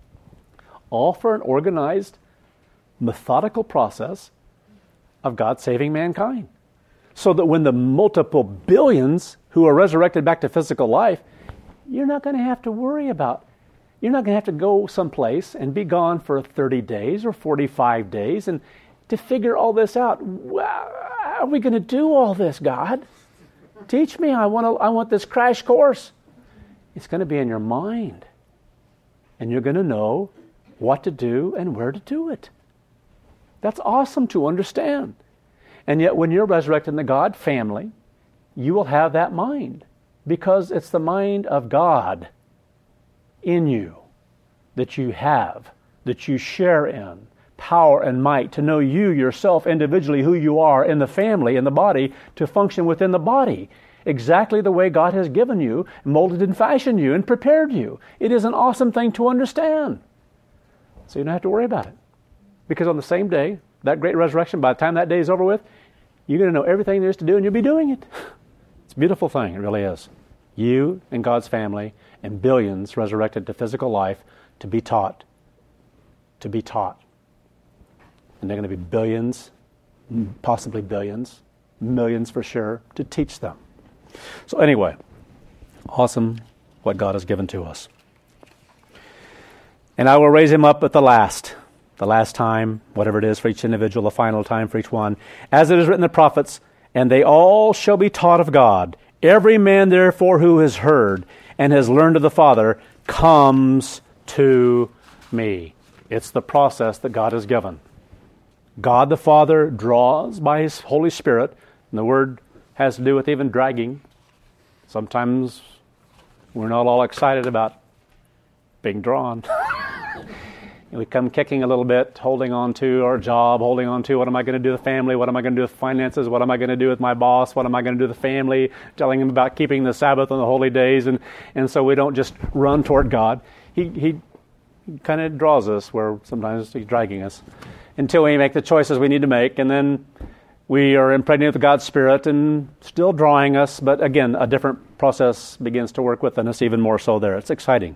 All for an organized, methodical process of God saving mankind. So that when the multiple billions who are resurrected back to physical life, you're not going to have to worry about. You're not going to have to go someplace and be gone for 30 days or 45 days and to figure all this out. How are we going to do all this, God? Teach me. I want this crash course. It's going to be in your mind. And you're going to know what to do and where to do it. That's awesome to understand. And yet when you're resurrected in the God family, you will have that mind. Because it's the mind of God in you that you have, that you share in, power and might to know you yourself individually, who you are in the family, in the body, to function within the body, exactly the way God has given you, molded and fashioned you, and prepared you. It is an awesome thing to understand. So you don't have to worry about it. Because on the same day, that great resurrection, by the time that day is over with, you're going to know everything there is to do and you'll be doing it. It's a beautiful thing, it really is. You and God's family and billions resurrected to physical life to be taught. To be taught. And they're going to be billions, possibly billions, millions for sure, to teach them. So anyway, awesome what God has given to us. And I will raise him up at the last time, whatever it is for each individual, the final time for each one. As it is written in the prophets, and they all shall be taught of God. Every man, therefore, who has heard and has learned of the Father comes to me. It's the process that God has given. God the Father draws by His Holy Spirit, and the word has to do with even dragging. Sometimes we're not all excited about being drawn. We come kicking a little bit, holding on to our job, holding on to what am I going to do with the family, what am I going to do with finances, what am I going to do with my boss, what am I going to do with the family, telling him about keeping the Sabbath on the holy days, and so we don't just run toward God. He kind of draws us where sometimes He's dragging us until we make the choices we need to make, and then we are impregnated with God's Spirit and still drawing us, but again, a different process begins to work within us, even more so there. It's exciting.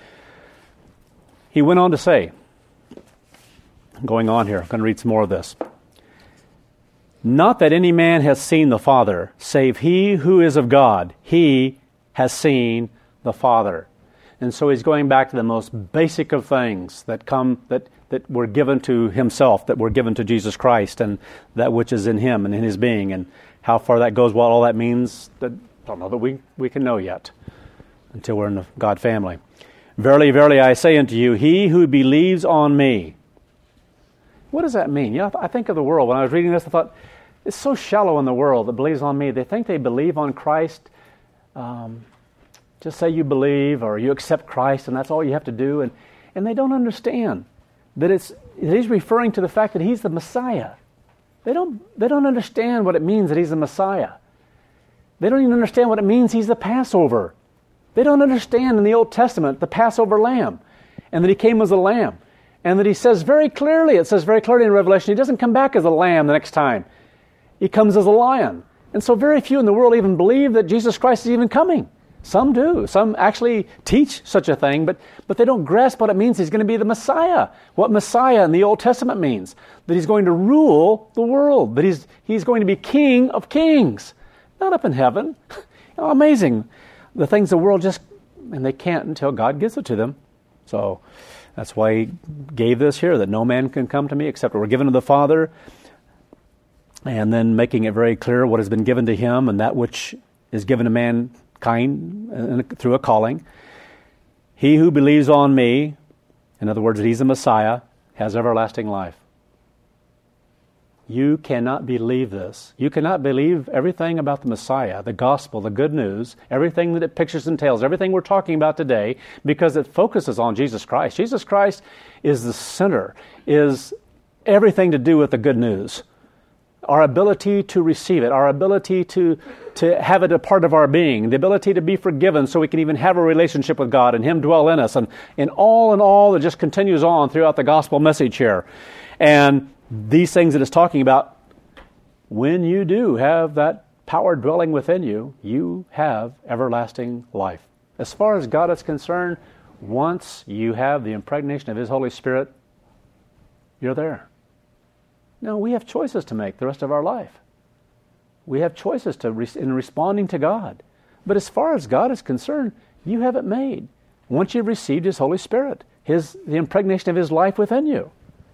He went on to say, going on here, I'm going to read some more of this. Not that any man has seen the Father, save he who is of God. He has seen the Father. And so he's going back to the most basic of things that were given to himself, that were given to Jesus Christ, and that which is in him and in his being. And how far that goes, what all that means, I don't know that we can know yet. until we're in the God family. Verily, verily, I say unto you, he who believes on me. What does that mean? I think of the world. When I was reading this, I thought, it's so shallow in the world that believes on me. They think they believe on Christ. Just say you believe or you accept Christ and that's all you have to do. And they don't understand that he's referring to the fact that he's the Messiah. They don't understand what it means that he's the Messiah. They don't even understand what it means he's the Passover. They don't understand in the Old Testament the Passover lamb and that he came as a lamb. And that it says very clearly in Revelation, he doesn't come back as a lamb the next time. He comes as a lion. And so very few in the world even believe that Jesus Christ is even coming. Some do. Some actually teach such a thing, but they don't grasp what it means he's going to be the Messiah. What Messiah in the Old Testament means. That he's going to rule the world. That he's going to be King of kings. Not up in heaven. Amazing. The things the world and they can't until God gives it to them. So that's why he gave this here, that no man can come to me except we're given to the Father. And then making it very clear what has been given to him and that which is given to mankind through a calling. He who believes on me, in other words, that he's the Messiah, has everlasting life. You cannot believe this. You cannot believe everything about the Messiah, the gospel, the good news, everything that it pictures and tells, everything we're talking about today, because it focuses on Jesus Christ. Jesus Christ is the center, is everything to do with the good news. Our ability to receive it, our ability to have it a part of our being, the ability to be forgiven so we can even have a relationship with God and him dwell in us, and all that just continues on throughout the gospel message here. And these things that it's talking about, when you do have that power dwelling within you, you have everlasting life. As far as God is concerned, once you have the impregnation of his Holy Spirit, you're there. Now, we have choices to make the rest of our life. We have choices in responding to God. But as far as God is concerned, you have it made. Once you've received his Holy Spirit, the impregnation of his life within you.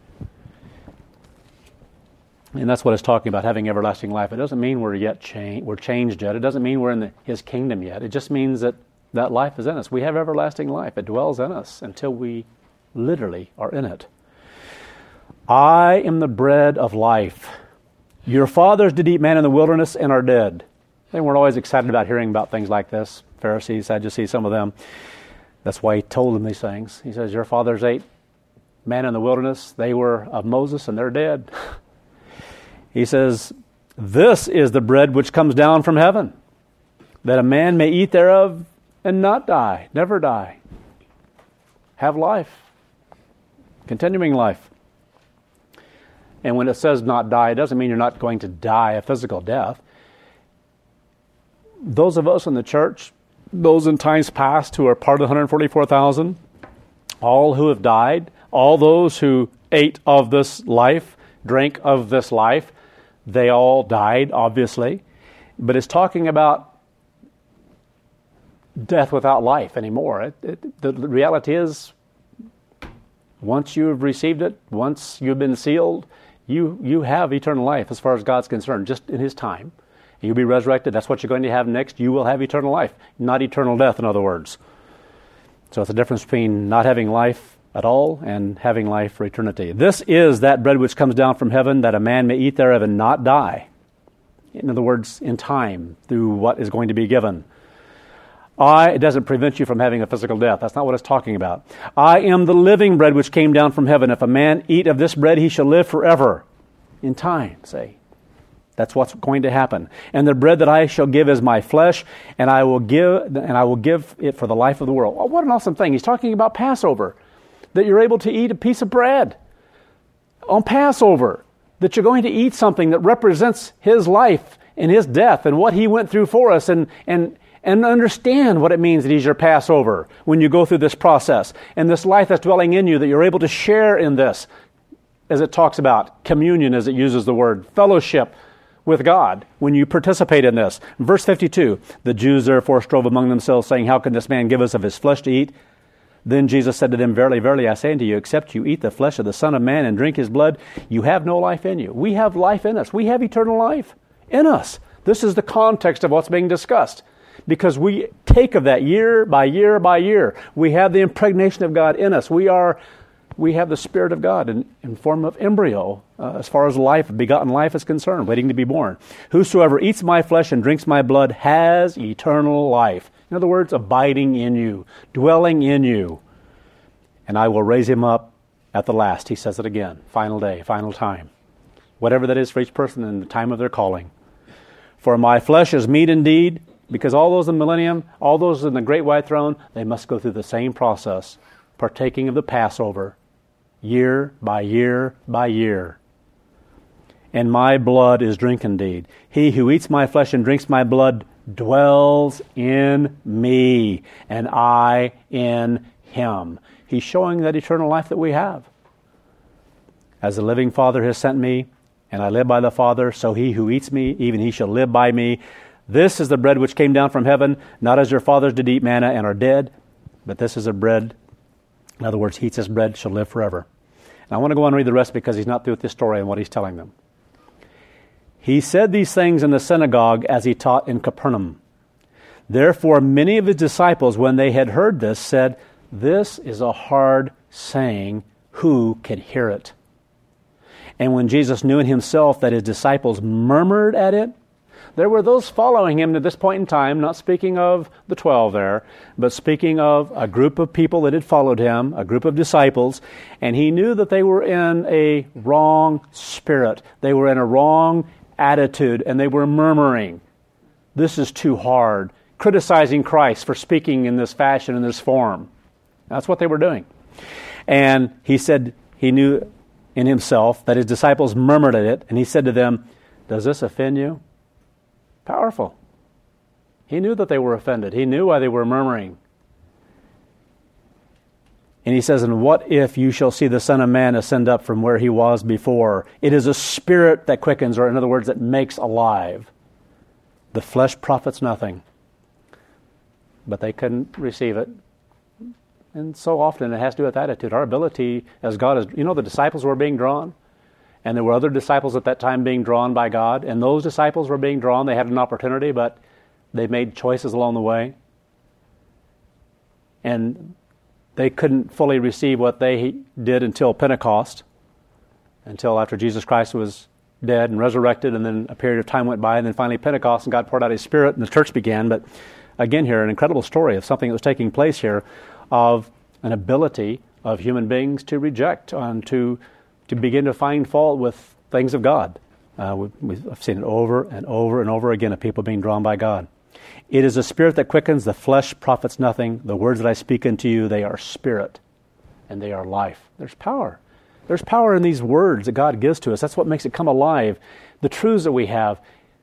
And that's what it's talking about, having everlasting life. It doesn't mean we're changed yet. It doesn't mean we're in his kingdom yet. It just means that life is in us. We have everlasting life. It dwells in us until we literally are in it. I am the bread of life. Your fathers did eat manna in the wilderness and are dead. They weren't always excited about hearing about things like this. Pharisees, I just see some of them. That's why he told them these things. He says, your fathers ate manna in the wilderness. They were of Moses and they're dead. He says, this is the bread which comes down from heaven, that a man may eat thereof and not die, never die. Have life, continuing life. And when it says not die, it doesn't mean you're not going to die a physical death. Those of us in the church, those in times past who are part of the 144,000, all who have died, all those who ate of this life, drank of this life, they all died, obviously. But it's talking about death without life anymore. The reality is, once you have received it, once you've been sealed, you have eternal life as far as God's concerned, just in his time. You'll be resurrected. That's what you're going to have next. You will have eternal life, not eternal death, in other words. So it's the difference between not having life at all and having life for eternity. This is that bread which comes down from heaven, that a man may eat thereof and not die. In other words, in time, through what is going to be given. It doesn't prevent you from having a physical death. That's not what it's talking about. I am the living bread which came down from heaven. If a man eat of this bread, he shall live forever. In time, say. That's what's going to happen. And the bread that I shall give is my flesh, and I will give it for the life of the world. Oh, what an awesome thing. He's talking about Passover. That you're able to eat a piece of bread on Passover. That you're going to eat something that represents his life and his death and what he went through for us, and understand what it means that he's your Passover when you go through this process. And this life that's dwelling in you, that you're able to share in this, as it talks about, communion as it uses the word, fellowship with God when you participate in this. Verse 52, the Jews therefore strove among themselves, saying, how can this man give us of his flesh to eat? Then Jesus said to them, verily, verily, I say unto you, except you eat the flesh of the Son of Man and drink his blood, you have no life in you. We have life in us. We have eternal life in us. This is the context of what's being discussed. because we take of that year by year by year. We have the impregnation of God in us. We have the Spirit of God in form of embryo, as far as life, begotten life is concerned, waiting to be born. Whosoever eats my flesh and drinks my blood has eternal life. In other words, abiding in you, dwelling in you. And I will raise him up at the last. He says it again. Final day, final time. Whatever that is for each person in the time of their calling. For my flesh is meat indeed, because all those in the millennium, all those in the great white throne, they must go through the same process, partaking of the Passover, year by year by year. And my blood is drink indeed. He who eats my flesh and drinks my blood dwells in me, and I in him. He's showing that eternal life that we have. As the living Father has sent me, and I live by the Father, so he who eats me, even he shall live by me. This is the bread which came down from heaven, not as your fathers did eat manna and are dead, but this is a bread, in other words, he eats this bread, shall live forever. And I want to go on and read the rest because he's not through with this story and what he's telling them. He said these things in the synagogue as he taught in Capernaum. Therefore many of his disciples, when they had heard this, said, this is a hard saying, who can hear it? And when Jesus knew in himself that his disciples murmured at it, there were those following him at this point in time, not speaking of the 12 there, but speaking of a group of people that had followed him, a group of disciples, and he knew that they were in a wrong spirit. They were in a wrong attitude, and they were murmuring. This is too hard. Criticizing Christ for speaking in this fashion, in this form. That's what they were doing. And he said he knew in himself that his disciples murmured at it, and he said to them, does this offend you? Powerful. He knew that they were offended. He knew why they were murmuring. And he says, and what if you shall see the Son of Man ascend up from where he was before? It is a spirit that quickens, or in other words, that makes alive. The flesh profits nothing. But they couldn't receive it. And so often it has to do with attitude. Our ability as God is, the disciples were being drawn. And there were other disciples at that time being drawn by God. And those disciples were being drawn. They had an opportunity, but they made choices along the way. And they couldn't fully receive what they did until Pentecost, until after Jesus Christ was dead and resurrected, and then a period of time went by, and then finally Pentecost, and God poured out His Spirit, and the church began. But again here, an incredible story of something that was taking place here, of an ability of human beings to reject and to begin to find fault with things of God. I've seen it over and over and over again of people being drawn by God. It is a spirit that quickens, the flesh profits nothing. The words that I speak unto you, they are spirit and they are life. There's power. There's power in these words that God gives to us. That's what makes it come alive. The truths that we have,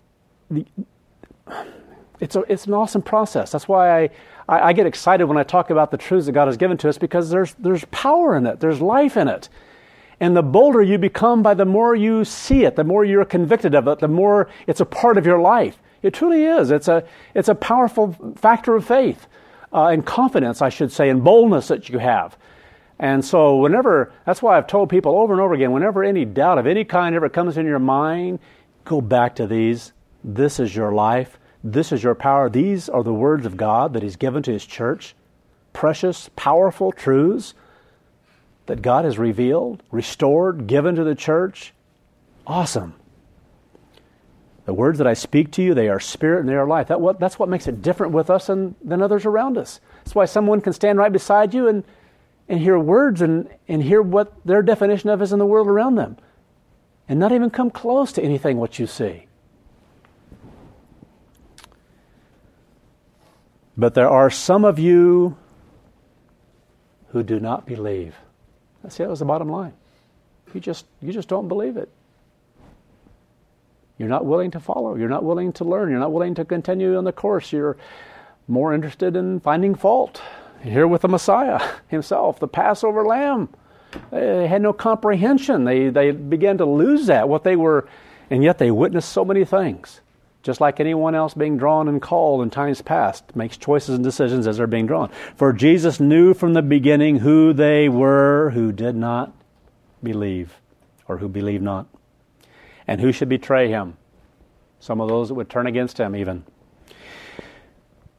it's an awesome process. That's why I get excited when I talk about the truths that God has given to us, because there's power in it. There's life in it. And the bolder you become by the more you see it, the more you're convicted of it, the more it's a part of your life. It truly is. It's a powerful factor of faith and confidence, I should say, and boldness that you have. And so that's why I've told people over and over again, whenever any doubt of any kind ever comes in your mind, go back to these. This is your life. This is your power. These are the words of God that He's given to His church. Precious, powerful truths that God has revealed, restored, given to the church. Awesome. The words that I speak to you, they are spirit and they are life. That's what makes it different with us than others around us. That's why someone can stand right beside you and hear words and hear what their definition of is in the world around them, and not even come close to anything what you see. But there are some of you who do not believe. See, that was the bottom line. You just don't believe it. You're not willing to follow. You're not willing to learn. You're not willing to continue on the course. You're more interested in finding fault. Here with the Messiah Himself, the Passover Lamb. They had no comprehension. They began to lose that, what they were, and yet they witnessed so many things. Just like anyone else being drawn and called in times past, makes choices and decisions as they're being drawn. For Jesus knew from the beginning who they were who did not believe, or who believed not, and who should betray Him. Some of those that would turn against Him even.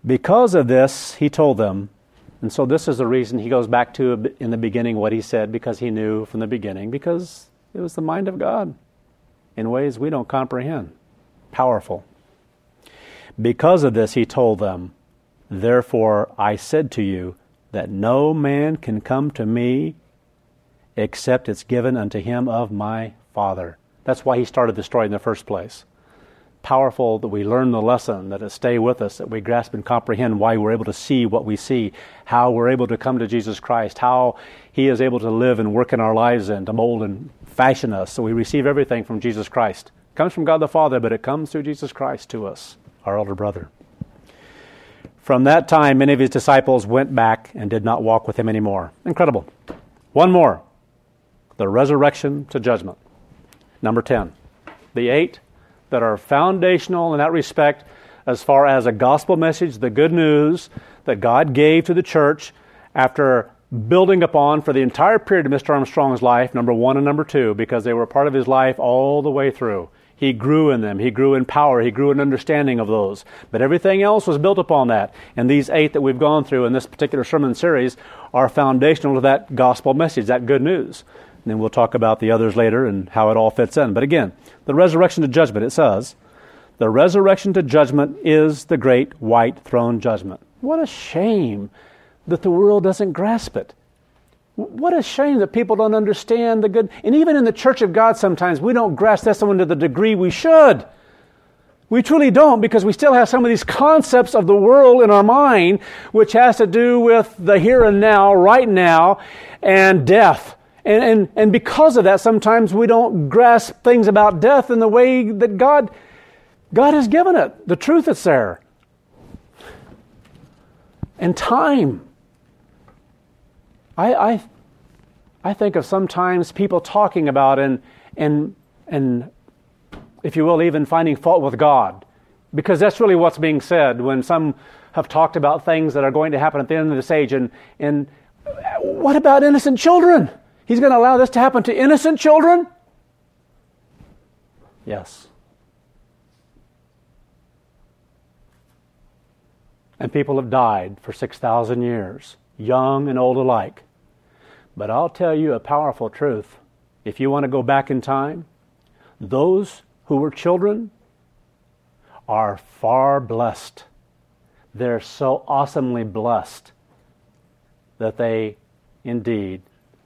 Because of this, he told them, and so this is the reason he goes back to in the beginning what he said, because he knew from the beginning, because it was the mind of God in ways we don't comprehend. Powerful. Because of this, he told them, therefore I said to you that no man can come to me except it's given unto him of my Father. That's why he started the story in the first place. Powerful that we learn the lesson, that it stay with us, that we grasp and comprehend why we're able to see what we see, how we're able to come to Jesus Christ, how he is able to live and work in our lives and to mold and fashion us. So we receive everything from Jesus Christ. It comes from God the Father, but it comes through Jesus Christ to us, our elder brother. From that time, many of his disciples went back and did not walk with him anymore. Incredible. One more. The resurrection to judgment. Number 10. The 8 that are foundational in that respect as far as a gospel message, the good news that God gave to the church after building upon for the entire period of Mr. Armstrong's life, number 1 and number 2, because they were part of his life all the way through. He grew in them. He grew in power. He grew in understanding of those. But everything else was built upon that. And these 8 that we've gone through in this particular sermon series are foundational to that gospel message, that good news. And then we'll talk about the others later and how it all fits in. But again, the resurrection to judgment, it says, the resurrection to judgment is the great white throne judgment. What a shame that the world doesn't grasp it. What a shame that people don't understand the good. And even in the Church of God sometimes we don't grasp this one to the degree we should. We truly don't, because we still have some of these concepts of the world in our mind, which has to do with the here and now, right now, and death. And because of that, sometimes we don't grasp things about death in the way that God has given it. The truth that's there. And time. I think of sometimes people talking about and if you will, even finding fault with God. Because that's really what's being said when some have talked about things that are going to happen at the end of this age. And what about innocent children? He's going to allow this to happen to innocent children? Yes. And people have died for 6,000 years, young and old alike. But I'll tell you a powerful truth. If you want to go back in time, those who were children are far blessed. They're so awesomely blessed that they indeed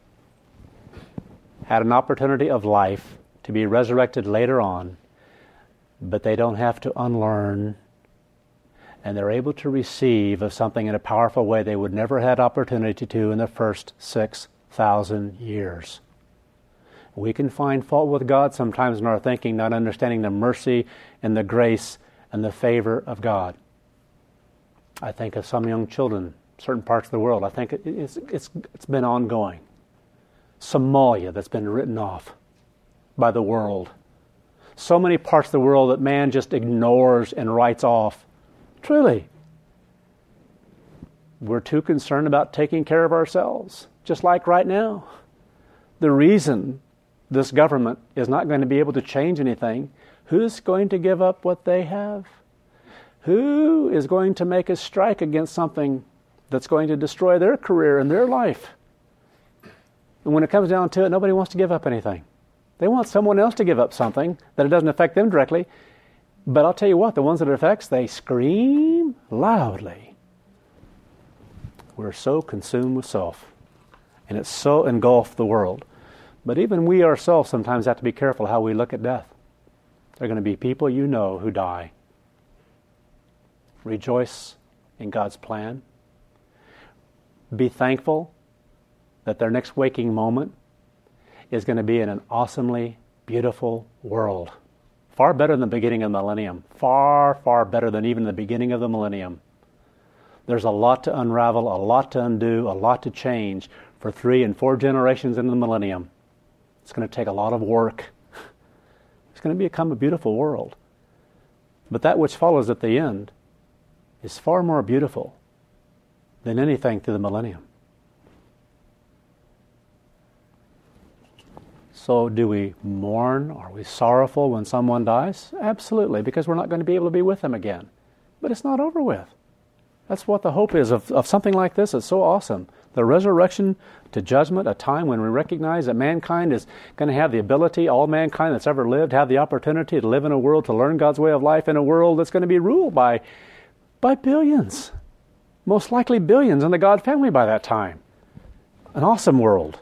had an opportunity of life to be resurrected later on, but they don't have to unlearn, and they're able to receive of something in a powerful way they would never had opportunity to in the first 6,000 years. We can find fault with God sometimes in our thinking, not understanding the mercy and the grace and the favor of God. I think of some young children, certain parts of the world. I think it's been ongoing. Somalia that's been written off by the world. So many parts of the world that man just ignores and writes off. Truly. We're too concerned about taking care of ourselves, just like right now. The reason this government is not going to be able to change anything, who's going to give up what they have? Who is going to make a strike against something that's going to destroy their career and their life? And when it comes down to it, nobody wants to give up anything. They want someone else to give up something that it doesn't affect them directly. But I'll tell you what, the ones that it affects, they scream loudly. We're so consumed with self. And it's so engulfed the world. But even we ourselves sometimes have to be careful how we look at death. There are going to be people you know who die. Rejoice in God's plan. Be thankful that their next waking moment is going to be in an awesomely beautiful world. Far better than the beginning of the millennium. Far, far better than even the beginning of the millennium. There's a lot to unravel, a lot to undo, a lot to change for 3 and 4 generations into the millennium. It's going to take a lot of work. It's going to become a beautiful world. But that which follows at the end is far more beautiful than anything through the millennium. So do we mourn? Are we sorrowful when someone dies? Absolutely, because we're not going to be able to be with them again. But it's not over with. That's what the hope is of something like this. It's so awesome. The resurrection to judgment, a time when we recognize that mankind is going to have the ability, all mankind that's ever lived, have the opportunity to live in a world, to learn God's way of life in a world that's going to be ruled by billions. Most likely billions in the God family by that time. An awesome world.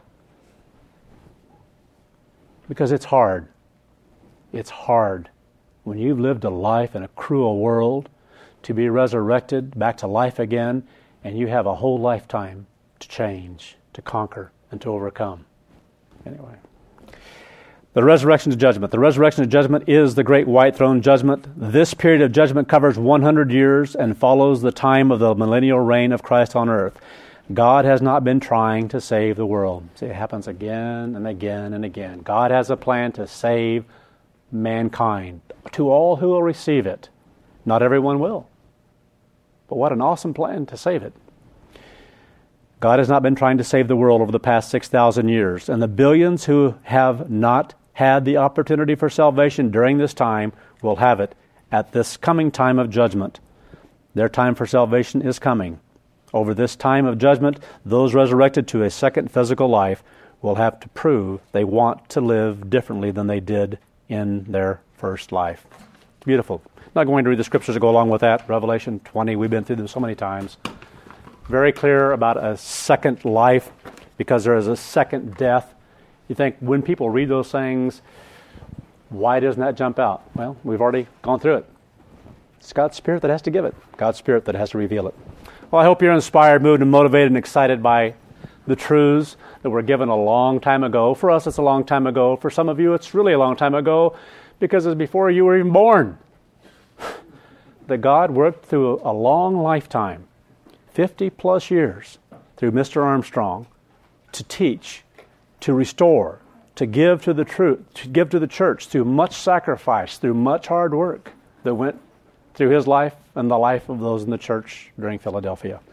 Because it's hard. It's hard when you've lived a life in a cruel world to be resurrected back to life again, and you have a whole lifetime to change, to conquer, and to overcome. Anyway. The resurrection to judgment. The resurrection to judgment is the great white throne judgment. This period of judgment covers 100 years and follows the time of the millennial reign of Christ on earth. God has not been trying to save the world. See, it happens again and again and again. God has a plan to save mankind, to all who will receive it. Not everyone will. But what an awesome plan to save it. God has not been trying to save the world over the past 6,000 years, and the billions who have not had the opportunity for salvation during this time will have it at this coming time of judgment. Their time for salvation is coming. Over this time of judgment, those resurrected to a second physical life will have to prove they want to live differently than they did in their first life. Beautiful. Not going to read the scriptures to go along with that. Revelation 20, we've been through them so many times. Very clear about a second life because there is a second death. You think when people read those things, why doesn't that jump out? Well, we've already gone through it. It's God's Spirit that has to give it. God's Spirit that has to reveal it. Well, I hope you're inspired, moved, and motivated and excited by the truths that were given a long time ago. For us, it's a long time ago. For some of you, it's really a long time ago because it's before you were even born. That God worked through a long lifetime, 50 plus years, through Mr. Armstrong, to teach, to restore, to give to the truth, to give to the church through much sacrifice, through much hard work that went through his life and the life of those in the church during Philadelphia.